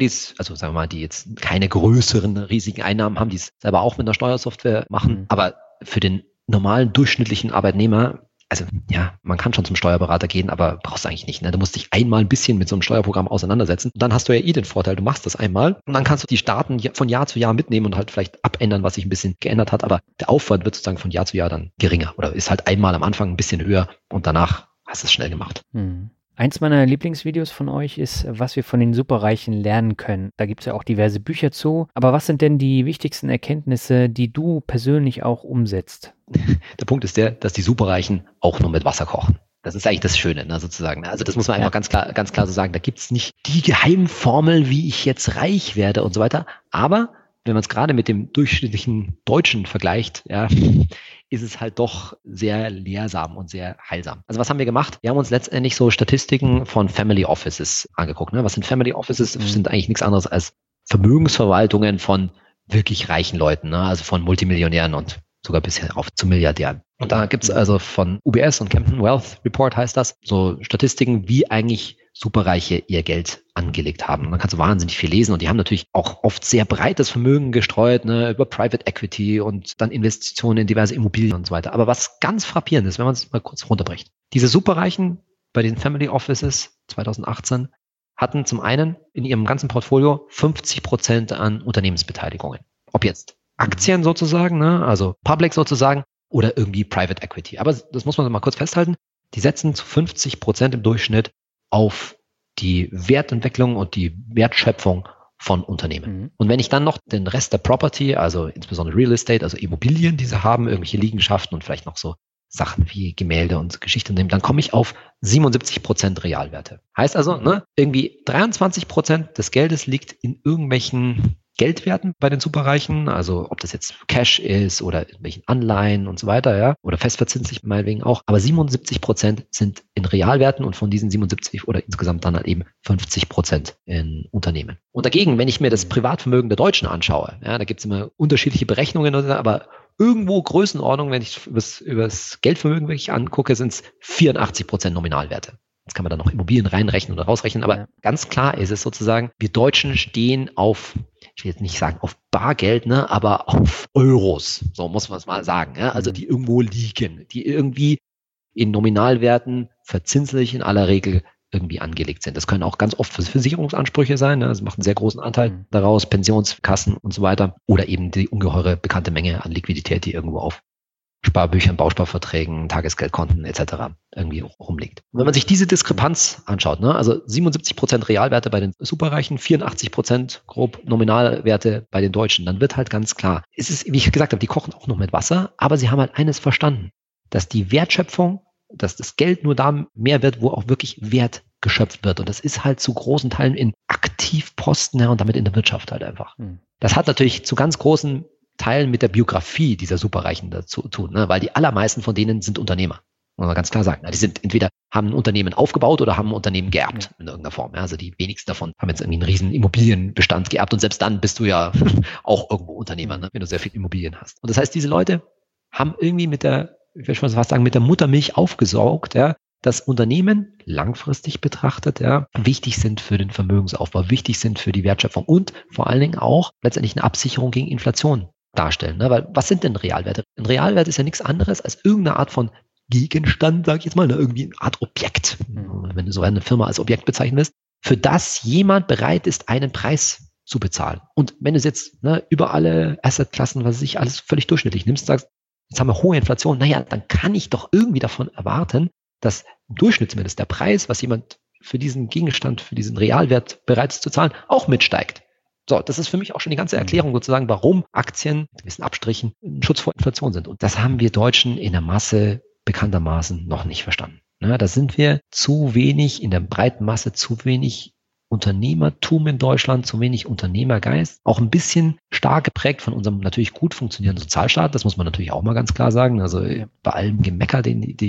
die jetzt keine größeren riesigen Einnahmen haben, die es selber auch mit einer Steuersoftware machen. Aber für den normalen durchschnittlichen Arbeitnehmer, also ja, man kann schon zum Steuerberater gehen, aber brauchst du eigentlich nicht. Ne? Du musst dich einmal ein bisschen mit so einem Steuerprogramm auseinandersetzen. Und dann hast du ja den Vorteil, du machst das einmal und dann kannst du die Daten von Jahr zu Jahr mitnehmen und halt vielleicht abändern, was sich ein bisschen geändert hat. Aber der Aufwand wird sozusagen von Jahr zu Jahr dann geringer oder ist halt einmal am Anfang ein bisschen höher und danach hast du es schnell gemacht. Eins meiner Lieblingsvideos von euch ist, was wir von den Superreichen lernen können. Da gibt es ja auch diverse Bücher zu. Aber was sind denn die wichtigsten Erkenntnisse, die du persönlich auch umsetzt? Der Punkt ist der, dass die Superreichen auch nur mit Wasser kochen. Das ist eigentlich das Schöne, ne, sozusagen. Also das muss man einfach ganz klar so sagen. Da gibt's nicht die Geheimformel, wie ich jetzt reich werde und so weiter. Aber wenn man es gerade mit dem durchschnittlichen Deutschen vergleicht, ja, ist es halt doch sehr lehrsam und sehr heilsam. Also was haben wir gemacht? Wir haben uns letztendlich so Statistiken von Family Offices angeguckt. Ne? Was sind Family Offices? Das sind eigentlich nichts anderes als Vermögensverwaltungen von wirklich reichen Leuten, ne? Also von Multimillionären und sogar bis auf zu Milliardären. Und da gibt's also von UBS und Camden Wealth Report heißt das, so Statistiken, wie eigentlich Superreiche ihr Geld angelegt haben. Und man kann so wahnsinnig viel lesen und die haben natürlich auch oft sehr breites Vermögen gestreut, ne, über Private Equity und dann Investitionen in diverse Immobilien und so weiter. Aber was ganz frappierend ist, wenn man es mal kurz runterbricht, diese Superreichen bei den Family Offices 2018 hatten zum einen in ihrem ganzen Portfolio 50% an Unternehmensbeteiligungen. Ob jetzt Aktien sozusagen, ne, also Public sozusagen, oder irgendwie Private Equity. Aber das muss man mal kurz festhalten. Die setzen zu 50% im Durchschnitt auf die Wertentwicklung und die Wertschöpfung von Unternehmen. Und wenn ich dann noch den Rest der Property, also insbesondere Real Estate, also Immobilien, die sie haben, irgendwelche Liegenschaften und vielleicht noch so Sachen wie Gemälde und Geschichte nehmen, dann komme ich auf 77% Realwerte. Heißt also, ne, irgendwie 23% des Geldes liegt in irgendwelchen Geldwerten bei den Superreichen, also ob das jetzt Cash ist oder irgendwelchen Anleihen und so weiter, ja, oder festverzinslich meinetwegen auch, aber 77% sind in Realwerten und von diesen 77 oder insgesamt dann halt eben 50% in Unternehmen. Und dagegen, wenn ich mir das Privatvermögen der Deutschen anschaue, ja, da gibt es immer unterschiedliche Berechnungen, aber irgendwo Größenordnung, wenn ich übers Geldvermögen wirklich angucke, sind es 84% Nominalwerte. Jetzt kann man da noch Immobilien reinrechnen oder rausrechnen, aber ganz klar ist es sozusagen, wir Deutschen stehen auf, ich will jetzt nicht sagen auf Bargeld, ne, aber auf Euros, so muss man es mal sagen, ja, also die irgendwo liegen, die irgendwie in Nominalwerten verzinslich in aller Regel irgendwie angelegt sind. Das können auch ganz oft Versicherungsansprüche sein, ne, das macht einen sehr großen Anteil daraus, Pensionskassen und so weiter, oder eben die ungeheure bekannte Menge an Liquidität, die irgendwo auf Sparbüchern, Bausparverträgen, Tagesgeldkonten etc. irgendwie rumliegt. Und wenn man sich diese Diskrepanz anschaut, ne, also 77% Realwerte bei den Superreichen, 84% grob Nominalwerte bei den Deutschen, dann wird halt ganz klar, es ist, wie ich gesagt habe, die kochen auch noch mit Wasser, aber sie haben halt eines verstanden, dass die Wertschöpfung, dass das Geld nur da mehr wird, wo auch wirklich Wert geschöpft wird. Und das ist halt zu großen Teilen in Aktivposten, ja, und damit in der Wirtschaft halt einfach. Das hat natürlich zu ganz großen Teilen mit der Biografie dieser Superreichen dazu tun, ne? Weil die allermeisten von denen sind Unternehmer. Muss man ganz klar sagen. Die sind entweder haben ein Unternehmen aufgebaut oder haben ein Unternehmen geerbt in irgendeiner Form. Ja? Also die wenigsten davon haben jetzt irgendwie einen riesen Immobilienbestand geerbt und selbst dann bist du ja auch irgendwo Unternehmer, ne? Wenn du sehr viel Immobilien hast. Und das heißt, diese Leute haben irgendwie mit der, ich will schon fast sagen, mit der Muttermilch aufgesaugt, ja, dass Unternehmen langfristig betrachtet ja wichtig sind für den Vermögensaufbau, wichtig sind für die Wertschöpfung und vor allen Dingen auch letztendlich eine Absicherung gegen Inflation darstellen. Ne? Weil was sind denn Realwerte? Ein Realwert ist ja nichts anderes als irgendeine Art von Gegenstand, sage ich jetzt mal, ne? Irgendwie eine Art Objekt, wenn du so eine Firma als Objekt bezeichnen willst, für das jemand bereit ist, einen Preis zu bezahlen. Und wenn du es jetzt über alle Assetklassen, was weiß ich, alles völlig durchschnittlich nimmst, sagst, jetzt haben wir hohe Inflation, naja, dann kann ich doch irgendwie davon erwarten, dass im Durchschnitt zumindest der Preis, was jemand für diesen Gegenstand, für diesen Realwert bereit ist zu zahlen, auch mitsteigt. So, das ist für mich auch schon die ganze Erklärung sozusagen, warum Aktien mit gewissen Abstrichen ein Schutz vor Inflation sind. Und das haben wir Deutschen in der Masse bekanntermaßen noch nicht verstanden. Da sind wir zu wenig, in der breiten Masse zu wenig Unternehmertum in Deutschland, zu wenig Unternehmergeist, auch ein bisschen stark geprägt von unserem natürlich gut funktionierenden Sozialstaat, das muss man natürlich auch mal ganz klar sagen, also bei allem Gemecker,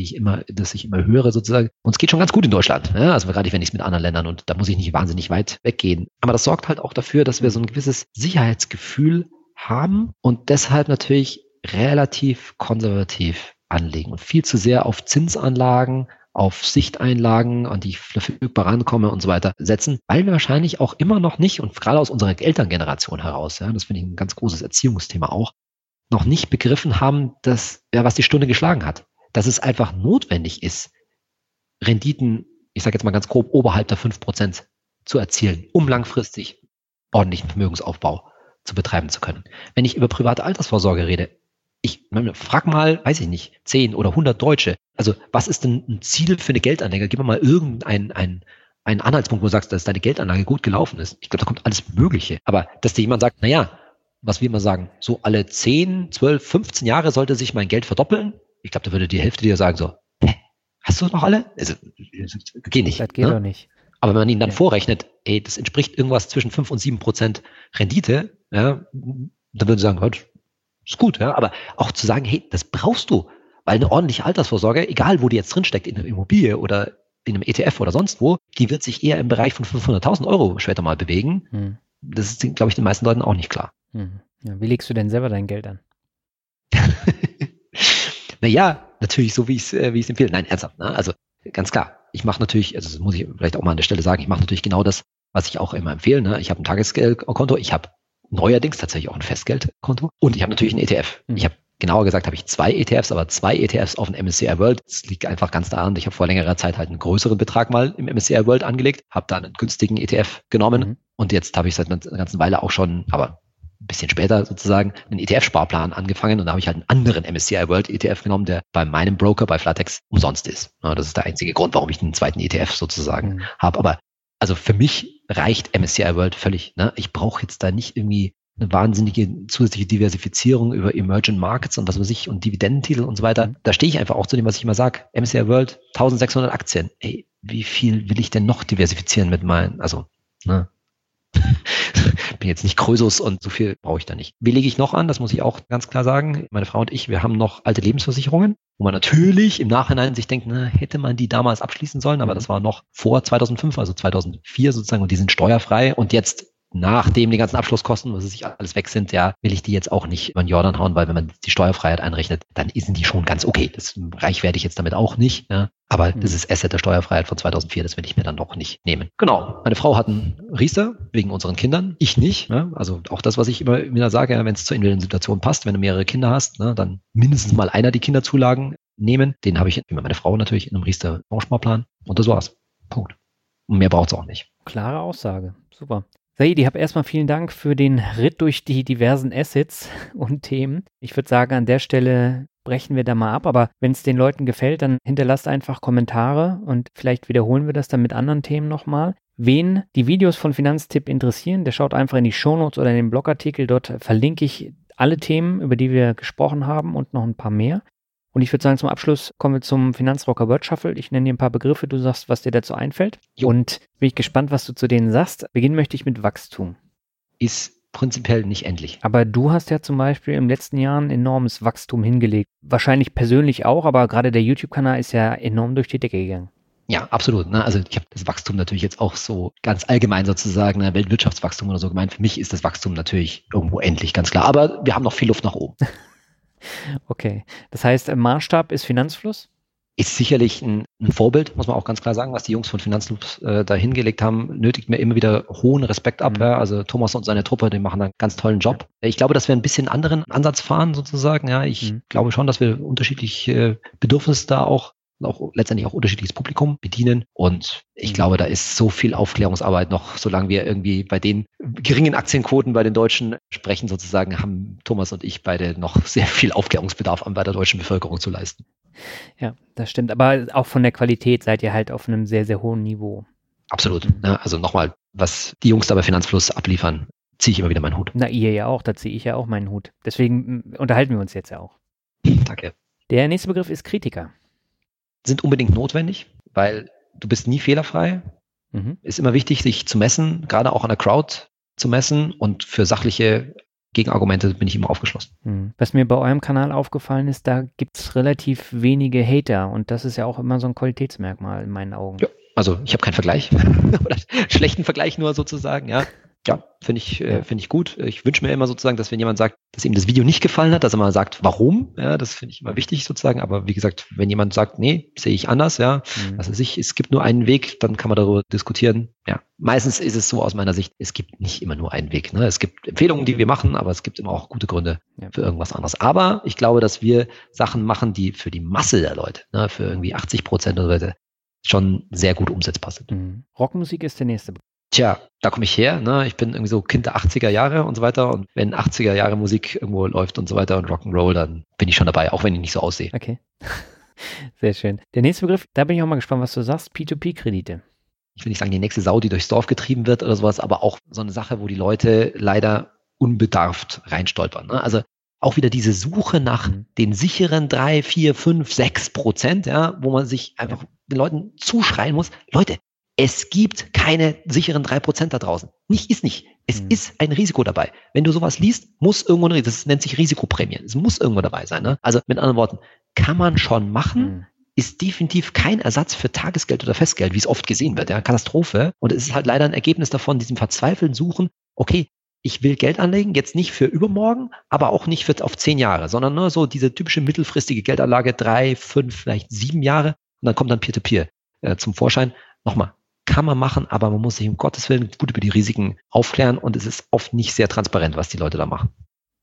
das ich immer höre sozusagen, uns geht schon ganz gut in Deutschland, ja? Also gerade wenn ich es mit anderen Ländern und da muss ich nicht wahnsinnig weit weggehen, aber das sorgt halt auch dafür, dass wir so ein gewisses Sicherheitsgefühl haben und deshalb natürlich relativ konservativ anlegen und viel zu sehr auf Zinsanlagen, auf Sichteinlagen, an die ich verfügbar rankomme und so weiter setzen, weil wir wahrscheinlich auch immer noch nicht, und gerade aus unserer Elterngeneration heraus, ja, das finde ich ein ganz großes Erziehungsthema auch, noch nicht begriffen haben, dass, ja, was die Stunde geschlagen hat. Dass es einfach notwendig ist, Renditen, ich sage jetzt mal ganz grob, oberhalb der 5% zu erzielen, um langfristig ordentlichen Vermögensaufbau zu betreiben zu können. Wenn ich über private Altersvorsorge rede, Ich meine, frag mal, weiß ich nicht, 10 oder 100 Deutsche. Also was ist denn ein Ziel für eine Geldanlage? Gib mir mal einen Anhaltspunkt, wo du sagst, dass deine Geldanlage gut gelaufen ist. Ich glaube, da kommt alles Mögliche. Aber dass dir jemand sagt, naja, was wir immer sagen, so alle 10, 12, 15 Jahre sollte sich mein Geld verdoppeln. Ich glaube, da würde die Hälfte dir sagen so, hast du noch alle? Also, geht nicht. Das geht doch nicht. Aber wenn man ihnen dann vorrechnet, das entspricht irgendwas zwischen 5 und 7% Rendite, ja, dann würden sie sagen, ist gut, ja. Aber auch zu sagen, hey, das brauchst du, weil eine ordentliche Altersvorsorge, egal wo die jetzt drinsteckt, in einer Immobilie oder in einem ETF oder sonst wo, die wird sich eher im Bereich von 500.000 Euro später mal bewegen. Das ist, glaube ich, den meisten Leuten auch nicht klar. Ja, wie legst du denn selber dein Geld an? Naja, natürlich so, wie ich es empfehle. Nein, ernsthaft. Ne? Also ganz klar, ich mache natürlich, also das muss ich vielleicht auch mal an der Stelle sagen, ich mache natürlich genau das, was ich auch immer empfehle. Ne? Ich habe ein Tagesgeldkonto, ich habe neuerdings tatsächlich auch ein Festgeldkonto und ich habe natürlich einen ETF. Ich habe genauer gesagt, habe ich 2 ETFs, aber 2 ETFs auf den MSCI World. Das liegt einfach ganz daran, ich habe vor längerer Zeit halt einen größeren Betrag mal im MSCI World angelegt, habe da einen günstigen ETF genommen und jetzt habe ich seit einer ganzen Weile auch schon, aber ein bisschen später sozusagen, einen ETF-Sparplan angefangen und da habe ich halt einen anderen MSCI World ETF genommen, der bei meinem Broker, bei Flatex, umsonst ist. Ja, das ist der einzige Grund, warum ich einen zweiten ETF sozusagen habe. Aber also für mich reicht MSCI World völlig. Ne? Ich brauche jetzt da nicht irgendwie eine wahnsinnige zusätzliche Diversifizierung über Emerging Markets und was weiß ich und Dividendentitel und so weiter. Da stehe ich einfach auch zu dem, was ich immer sage. MSCI World, 1600 Aktien. Ey, wie viel will ich denn noch diversifizieren mit meinen, also, ne? Bin jetzt nicht Krösus und so viel brauche ich da nicht. Wie lege ich noch an? Das muss ich auch ganz klar sagen. Meine Frau und ich, wir haben noch alte Lebensversicherungen, wo man natürlich im Nachhinein sich denkt, na, hätte man die damals abschließen sollen, aber das war noch vor 2005, also 2004 sozusagen, und die sind steuerfrei. Und jetzt, nachdem die ganzen Abschlusskosten, was sich alles weg sind, ja, will ich die jetzt auch nicht über den Jordan hauen, weil wenn man die Steuerfreiheit einrechnet, dann sind die schon ganz okay. Das reich werde ich jetzt damit auch nicht, ja. Aber das ist Asset der Steuerfreiheit von 2004, das will ich mir dann doch nicht nehmen. Genau. Meine Frau hat einen Riester wegen unseren Kindern. Ich nicht. Ne? Also auch das, was ich immer wieder sage, ja, wenn es zur individuellen Situation passt, wenn du mehrere Kinder hast, ne, dann mindestens mal einer die Kinderzulagen nehmen. Den habe ich, wie meine Frau natürlich, in einem Riester-Bausparplan. Und das war's. Punkt. Und mehr braucht's auch nicht. Klare Aussage. Super. Saidi, hab erstmal vielen Dank für den Ritt durch die diversen Assets und Themen. Ich würde sagen, an der Stelle brechen wir da mal ab, aber wenn es den Leuten gefällt, dann hinterlasst einfach Kommentare und vielleicht wiederholen wir das dann mit anderen Themen nochmal. Wen die Videos von Finanztipp interessieren, der schaut einfach in die Shownotes oder in den Blogartikel. Dort verlinke ich alle Themen, über die wir gesprochen haben und noch ein paar mehr. Und ich würde sagen, zum Abschluss kommen wir zum Finanzrocker Word Shuffle. Ich nenne dir ein paar Begriffe, du sagst, was dir dazu einfällt. Jo. Und bin ich gespannt, was du zu denen sagst. Beginnen möchte ich mit Wachstum. Ist prinzipiell nicht endlich. Aber du hast ja zum Beispiel im letzten Jahr ein enormes Wachstum hingelegt. Wahrscheinlich persönlich auch, aber gerade der YouTube-Kanal ist ja enorm durch die Decke gegangen. Ja, absolut. Ne? Also ich habe das Wachstum natürlich jetzt auch so ganz allgemein sozusagen, Weltwirtschaftswachstum oder so gemeint. Für mich ist das Wachstum natürlich irgendwo endlich, ganz klar. Aber wir haben noch viel Luft nach oben. Okay. Das heißt, Maßstab ist Finanzfluss? Ist sicherlich ein Vorbild, muss man auch ganz klar sagen, was die Jungs von Finanzfluss da hingelegt haben, nötigt mir immer wieder hohen Respekt ab. Ja. Also Thomas und seine Truppe, die machen da einen ganz tollen Job. Ich glaube, dass wir ein bisschen anderen Ansatz fahren sozusagen. Ja, ich glaube schon, dass wir unterschiedliche Bedürfnisse da auch letztendlich auch unterschiedliches Publikum bedienen. Und ich glaube, da ist so viel Aufklärungsarbeit noch, solange wir irgendwie bei den geringen Aktienquoten bei den Deutschen sprechen sozusagen, haben Thomas und ich beide noch sehr viel Aufklärungsbedarf bei der deutschen Bevölkerung zu leisten. Ja, das stimmt. Aber auch von der Qualität seid ihr halt auf einem sehr, sehr hohen Niveau. Absolut. Ne? Also nochmal, was die Jungs da bei Finanzfluss abliefern, ziehe ich immer wieder meinen Hut. Na, ihr ja auch, da ziehe ich ja auch meinen Hut. Deswegen unterhalten wir uns jetzt ja auch. Danke. Der nächste Begriff ist Kritiker. Sind unbedingt notwendig, weil du bist nie fehlerfrei. Ist immer wichtig, sich zu messen, gerade auch an der Crowd zu messen, und für sachliche Gegenargumente bin ich immer aufgeschlossen. Was mir bei eurem Kanal aufgefallen ist, da gibt es relativ wenige Hater, und das ist ja auch immer so ein Qualitätsmerkmal in meinen Augen. Ja, also ich habe keinen Vergleich oder schlechten Vergleich nur sozusagen, ja. Ja, finde ich gut. Ich wünsche mir immer sozusagen, dass wenn jemand sagt, dass ihm das Video nicht gefallen hat, dass er mal sagt, warum. Ja, das finde ich immer wichtig sozusagen. Aber wie gesagt, wenn jemand sagt, nee, sehe ich anders, ja, also es gibt nur einen Weg, dann kann man darüber diskutieren. Ja, meistens ist es so aus meiner Sicht, es gibt nicht immer nur einen Weg. Ne? Es gibt Empfehlungen, die wir machen, aber es gibt immer auch gute Gründe für irgendwas anderes. Aber ich glaube, dass wir Sachen machen, die für die Masse der Leute, ne, für irgendwie 80% der Leute schon sehr gut umsetzbar sind. Rockmusik ist der nächste. Tja, da komme ich her. Ne? Ich bin irgendwie so Kind der 80er Jahre und so weiter. Und wenn 80er Jahre Musik irgendwo läuft und so weiter und Rock'n'Roll, dann bin ich schon dabei, auch wenn ich nicht so aussehe. Okay. Sehr schön. Der nächste Begriff, da bin ich auch mal gespannt, was du sagst, P2P-Kredite. Ich will nicht sagen, die nächste Sau, die durchs Dorf getrieben wird oder sowas, aber auch so eine Sache, wo die Leute leider unbedarft reinstolpern. Ne? Also auch wieder diese Suche nach den sicheren 3, 4, 5, 6%, ja, wo man sich einfach den Leuten zuschreien muss, Leute, es gibt keine sicheren 3% da draußen. Ist nicht. Es ist ein Risiko dabei. Wenn du sowas liest, muss irgendwo, das nennt sich Risikoprämie. Es muss irgendwo dabei sein. Ne? Also mit anderen Worten, kann man schon machen, ist definitiv kein Ersatz für Tagesgeld oder Festgeld, wie es oft gesehen wird. Ja? Katastrophe. Und es ist halt leider ein Ergebnis davon, diesem verzweifelten Suchen, okay, ich will Geld anlegen, jetzt nicht für übermorgen, aber auch nicht für auf 10 Jahre, sondern nur so diese typische mittelfristige Geldanlage, 3, 5, vielleicht 7 Jahre. Und dann kommt dann Peer-to-Peer zum Vorschein. Nochmal, kann man machen, aber man muss sich um Gottes Willen gut über die Risiken aufklären und es ist oft nicht sehr transparent, was die Leute da machen.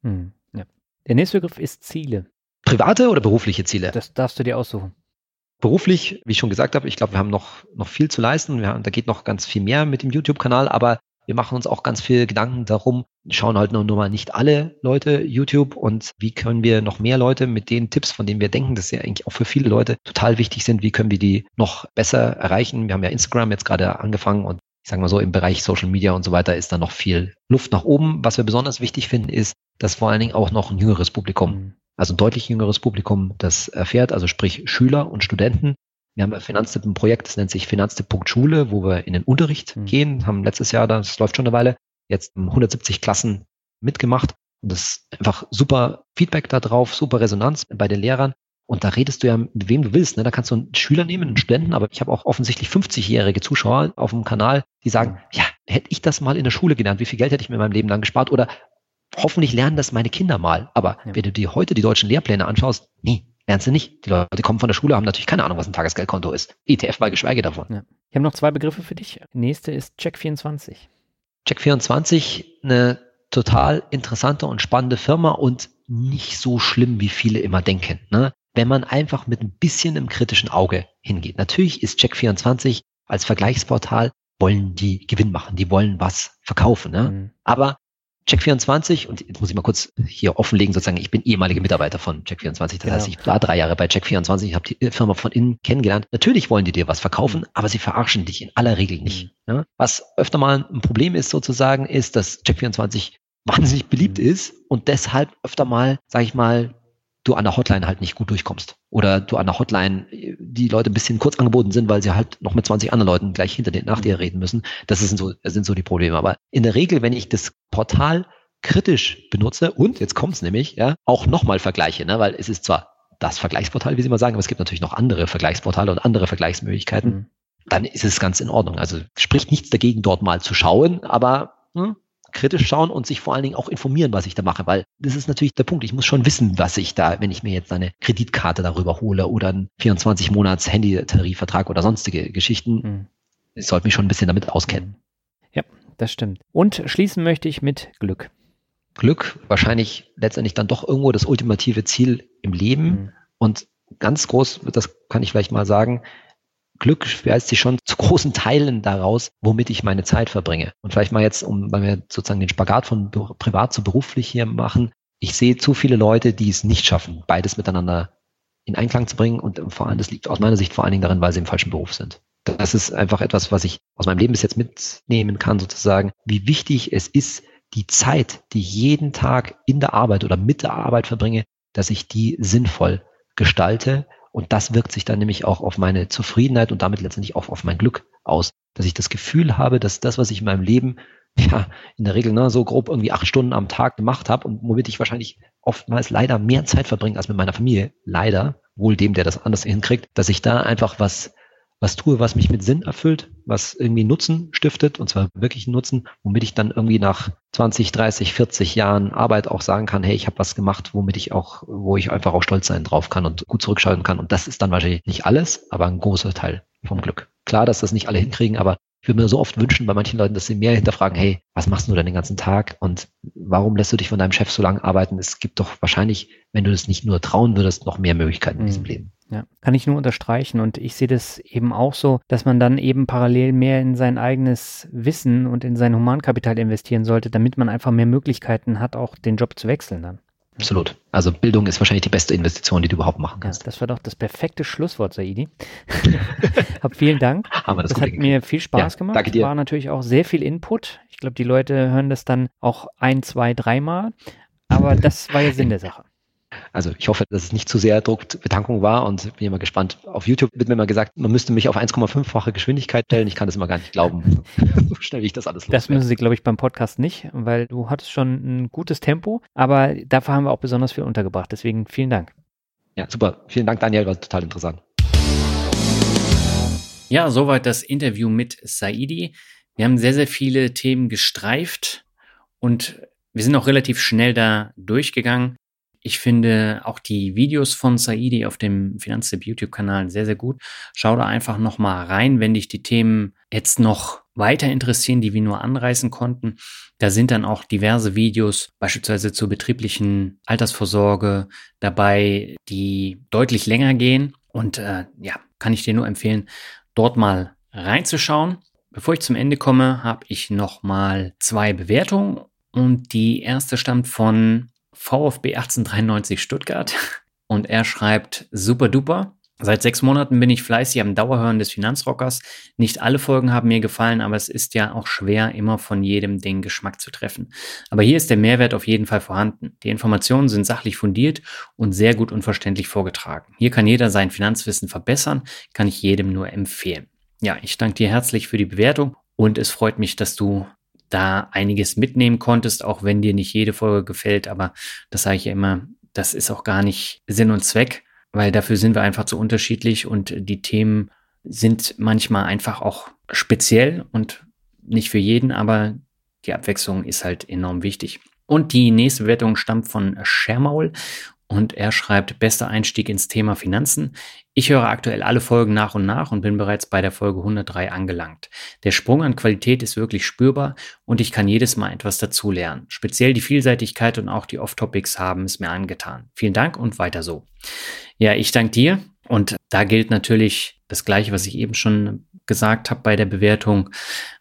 Ja. Der nächste Begriff ist Ziele. Private oder berufliche Ziele? Das darfst du dir aussuchen. Beruflich, wie ich schon gesagt habe, ich glaube, wir haben noch viel zu leisten. Da geht noch ganz viel mehr mit dem YouTube-Kanal, aber wir machen uns auch ganz viel Gedanken darum, schauen halt nur mal nicht alle Leute YouTube und wie können wir noch mehr Leute mit den Tipps, von denen wir denken, dass sie eigentlich auch für viele Leute total wichtig sind, wie können wir die noch besser erreichen? Wir haben ja Instagram jetzt gerade angefangen und ich sage mal so, im Bereich Social Media und so weiter ist da noch viel Luft nach oben. Was wir besonders wichtig finden, ist, dass vor allen Dingen auch noch ein jüngeres Publikum, also ein deutlich jüngeres Publikum das erfährt, also sprich Schüler und Studenten. Wir haben bei Finanztipp ein Projekt, das nennt sich Finanztipp.Schule, wo wir in den Unterricht gehen, haben letztes Jahr, das läuft schon eine Weile, jetzt 170 Klassen mitgemacht und das ist einfach super Feedback da drauf, super Resonanz bei den Lehrern und da redest du ja mit wem du willst, ne? Da kannst du einen Schüler nehmen, einen Studenten, aber ich habe auch offensichtlich 50-jährige Zuschauer auf dem Kanal, die sagen, ja, hätte ich das mal in der Schule gelernt, wie viel Geld hätte ich mir in meinem Leben lang gespart oder hoffentlich lernen das meine Kinder mal, aber wenn du dir heute die deutschen Lehrpläne anschaust, nee, lernst du nicht. Die Leute kommen von der Schule, haben natürlich keine Ahnung, was ein Tagesgeldkonto ist. ETF mal geschweige davon. Ja. Ich habe noch 2 Begriffe für dich. Nächste ist Check24. Check24, eine total interessante und spannende Firma und nicht so schlimm, wie viele immer denken. Ne? Wenn man einfach mit ein bisschen im kritischen Auge hingeht. Natürlich ist Check24 als Vergleichsportal, wollen die Gewinn machen, die wollen was verkaufen. Ne? Aber Check24, und jetzt muss ich mal kurz hier offenlegen, sozusagen, ich bin ehemaliger Mitarbeiter von Check24, das heißt, ich war 3 Jahre bei Check24, ich habe die Firma von innen kennengelernt. Natürlich wollen die dir was verkaufen, aber sie verarschen dich in aller Regel nicht. Ja? Was öfter mal ein Problem ist sozusagen, ist, dass Check24 wahnsinnig beliebt ist und deshalb öfter mal, sage ich mal, du an der Hotline halt nicht gut durchkommst. Oder du an der Hotline die Leute ein bisschen kurz angeboten sind, weil sie halt noch mit 20 anderen Leuten gleich nach dir reden müssen. Das sind so die Probleme. Aber in der Regel, wenn ich das Portal kritisch benutze und, jetzt kommt's nämlich, ja, auch nochmal vergleiche, ne, weil es ist zwar das Vergleichsportal, wie Sie mal sagen, aber es gibt natürlich noch andere Vergleichsportale und andere Vergleichsmöglichkeiten, dann ist es ganz in Ordnung. Also spricht nichts dagegen, dort mal zu schauen, aber kritisch schauen und sich vor allen Dingen auch informieren, was ich da mache, weil das ist natürlich der Punkt. Ich muss schon wissen, was ich da, wenn ich mir jetzt eine Kreditkarte darüber hole oder einen 24-Monats-Handy-Tarifvertrag oder sonstige Geschichten, ich sollte mich schon ein bisschen damit auskennen. Ja, das stimmt. Und schließen möchte ich mit Glück. Glück, wahrscheinlich letztendlich dann doch irgendwo das ultimative Ziel im Leben und ganz groß, das kann ich vielleicht mal sagen, Glück speist sich schon zu großen Teilen daraus, womit ich meine Zeit verbringe. Und vielleicht mal jetzt, weil wir sozusagen den Spagat von privat zu beruflich hier machen, ich sehe zu viele Leute, die es nicht schaffen, beides miteinander in Einklang zu bringen und vor allem, das liegt aus meiner Sicht vor allen Dingen darin, weil sie im falschen Beruf sind. Das ist einfach etwas, was ich aus meinem Leben bis jetzt mitnehmen kann, sozusagen, wie wichtig es ist, die Zeit, die ich jeden Tag in der Arbeit oder mit der Arbeit verbringe, dass ich die sinnvoll gestalte. Und das wirkt sich dann nämlich auch auf meine Zufriedenheit und damit letztendlich auch auf mein Glück aus, dass ich das Gefühl habe, dass das, was ich in meinem Leben ja in der Regel so grob irgendwie 8 Stunden am Tag gemacht habe und womit ich wahrscheinlich oftmals leider mehr Zeit verbringe als mit meiner Familie, leider, wohl dem, der das anders hinkriegt, dass ich da einfach was tue, was mich mit Sinn erfüllt, was irgendwie Nutzen stiftet, und zwar wirklich Nutzen, womit ich dann irgendwie nach 20, 30, 40 Jahren Arbeit auch sagen kann, hey, ich habe was gemacht, wo ich einfach auch stolz sein drauf kann und gut zurückschauen kann. Und das ist dann wahrscheinlich nicht alles, aber ein großer Teil vom Glück. Klar, dass das nicht alle hinkriegen, aber ich würde mir so oft wünschen bei manchen Leuten, dass sie mehr hinterfragen, hey, was machst du denn den ganzen Tag und warum lässt du dich von deinem Chef so lange arbeiten? Es gibt doch wahrscheinlich, wenn du das nicht nur trauen würdest, noch mehr Möglichkeiten in diesem Leben. Ja, kann ich nur unterstreichen und ich sehe das eben auch so, dass man dann eben parallel mehr in sein eigenes Wissen und in sein Humankapital investieren sollte, damit man einfach mehr Möglichkeiten hat, auch den Job zu wechseln dann. Absolut. Also Bildung ist wahrscheinlich die beste Investition, die du überhaupt machen kannst. Ja, das war doch das perfekte Schlusswort, Saidi. Hab vielen Dank. Haben wir das hat mir viel Spaß gemacht. Danke dir. War natürlich auch sehr viel Input. Ich glaube, die Leute hören das dann auch 1, 2, 3 Mal. Aber das war ja Sinn der Sache. Also ich hoffe, dass es nicht zu sehr Druckbetankung war und bin immer gespannt. Auf YouTube wird mir immer gesagt, man müsste mich auf 1,5-fache Geschwindigkeit stellen. Ich kann das immer gar nicht glauben, so schnell wie ich das alles loswerde. Das müssen Sie, glaube ich, beim Podcast nicht, weil du hattest schon ein gutes Tempo, aber dafür haben wir auch besonders viel untergebracht. Deswegen vielen Dank. Ja, super. Vielen Dank, Daniel, war total interessant. Ja, soweit das Interview mit Saidi. Wir haben sehr, sehr viele Themen gestreift und wir sind auch relativ schnell da durchgegangen. Ich finde auch die Videos von Saidi auf dem Finanztipp YouTube-Kanal sehr, sehr gut. Schau da einfach nochmal rein, wenn dich die Themen jetzt noch weiter interessieren, die wir nur anreißen konnten. Da sind dann auch diverse Videos, beispielsweise zur betrieblichen Altersvorsorge dabei, die deutlich länger gehen. Und kann ich dir nur empfehlen, dort mal reinzuschauen. Bevor ich zum Ende komme, habe ich nochmal 2 Bewertungen. Und die erste stammt von VfB 1893 Stuttgart und er schreibt: Super duper. Seit 6 Monaten bin ich fleißig am Dauerhören des Finanzrockers. Nicht alle Folgen haben mir gefallen, aber es ist ja auch schwer, immer von jedem den Geschmack zu treffen. Aber hier ist der Mehrwert auf jeden Fall vorhanden. Die Informationen sind sachlich fundiert und sehr gut und verständlich vorgetragen. Hier kann jeder sein Finanzwissen verbessern, kann ich jedem nur empfehlen. Ja, ich danke dir herzlich für die Bewertung und es freut mich, dass du da einiges mitnehmen konntest, auch wenn dir nicht jede Folge gefällt, aber das sage ich ja immer, das ist auch gar nicht Sinn und Zweck, weil dafür sind wir einfach zu unterschiedlich und die Themen sind manchmal einfach auch speziell und nicht für jeden, aber die Abwechslung ist halt enorm wichtig. Und die nächste Bewertung stammt von Schermaul und er schreibt: Bester Einstieg ins Thema Finanzen. Ich höre aktuell alle Folgen nach und nach und bin bereits bei der Folge 103 angelangt. Der Sprung an Qualität ist wirklich spürbar und ich kann jedes Mal etwas dazulernen. Speziell die Vielseitigkeit und auch die Off-Topics haben es mir angetan. Vielen Dank und weiter so. Ja, ich danke dir und da gilt natürlich das Gleiche, was ich eben schon gesagt habe bei der Bewertung.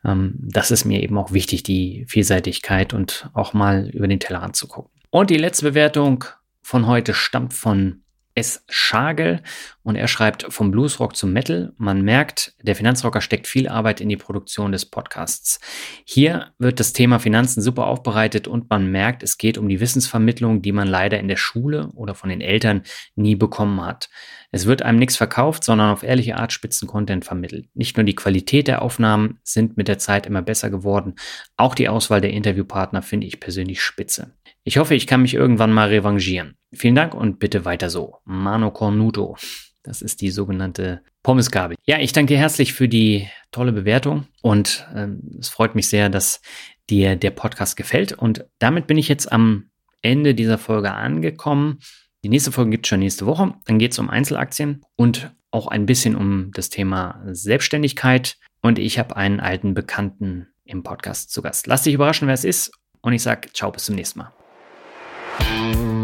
Das ist mir eben auch wichtig, die Vielseitigkeit und auch mal über den Tellerrand zu gucken. Und die letzte Bewertung von heute stammt von S. Schagel und er schreibt: Vom Bluesrock zum Metal. Man merkt, der Finanzrocker steckt viel Arbeit in die Produktion des Podcasts. Hier wird das Thema Finanzen super aufbereitet und man merkt, es geht um die Wissensvermittlung, die man leider in der Schule oder von den Eltern nie bekommen hat. Es wird einem nichts verkauft, sondern auf ehrliche Art Spitzen-Content vermittelt. Nicht nur die Qualität der Aufnahmen sind mit der Zeit immer besser geworden, auch die Auswahl der Interviewpartner finde ich persönlich spitze. Ich hoffe, ich kann mich irgendwann mal revanchieren. Vielen Dank und bitte weiter so. Mano Cornuto. Das ist die sogenannte Pommesgabel. Ja, ich danke dir herzlich für die tolle Bewertung und es freut mich sehr, dass dir der Podcast gefällt. Und damit bin ich jetzt am Ende dieser Folge angekommen. Die nächste Folge gibt es schon nächste Woche. Dann geht es um Einzelaktien und auch ein bisschen um das Thema Selbstständigkeit. Und ich habe einen alten Bekannten im Podcast zu Gast. Lass dich überraschen, wer es ist. Und ich sage ciao, bis zum nächsten Mal.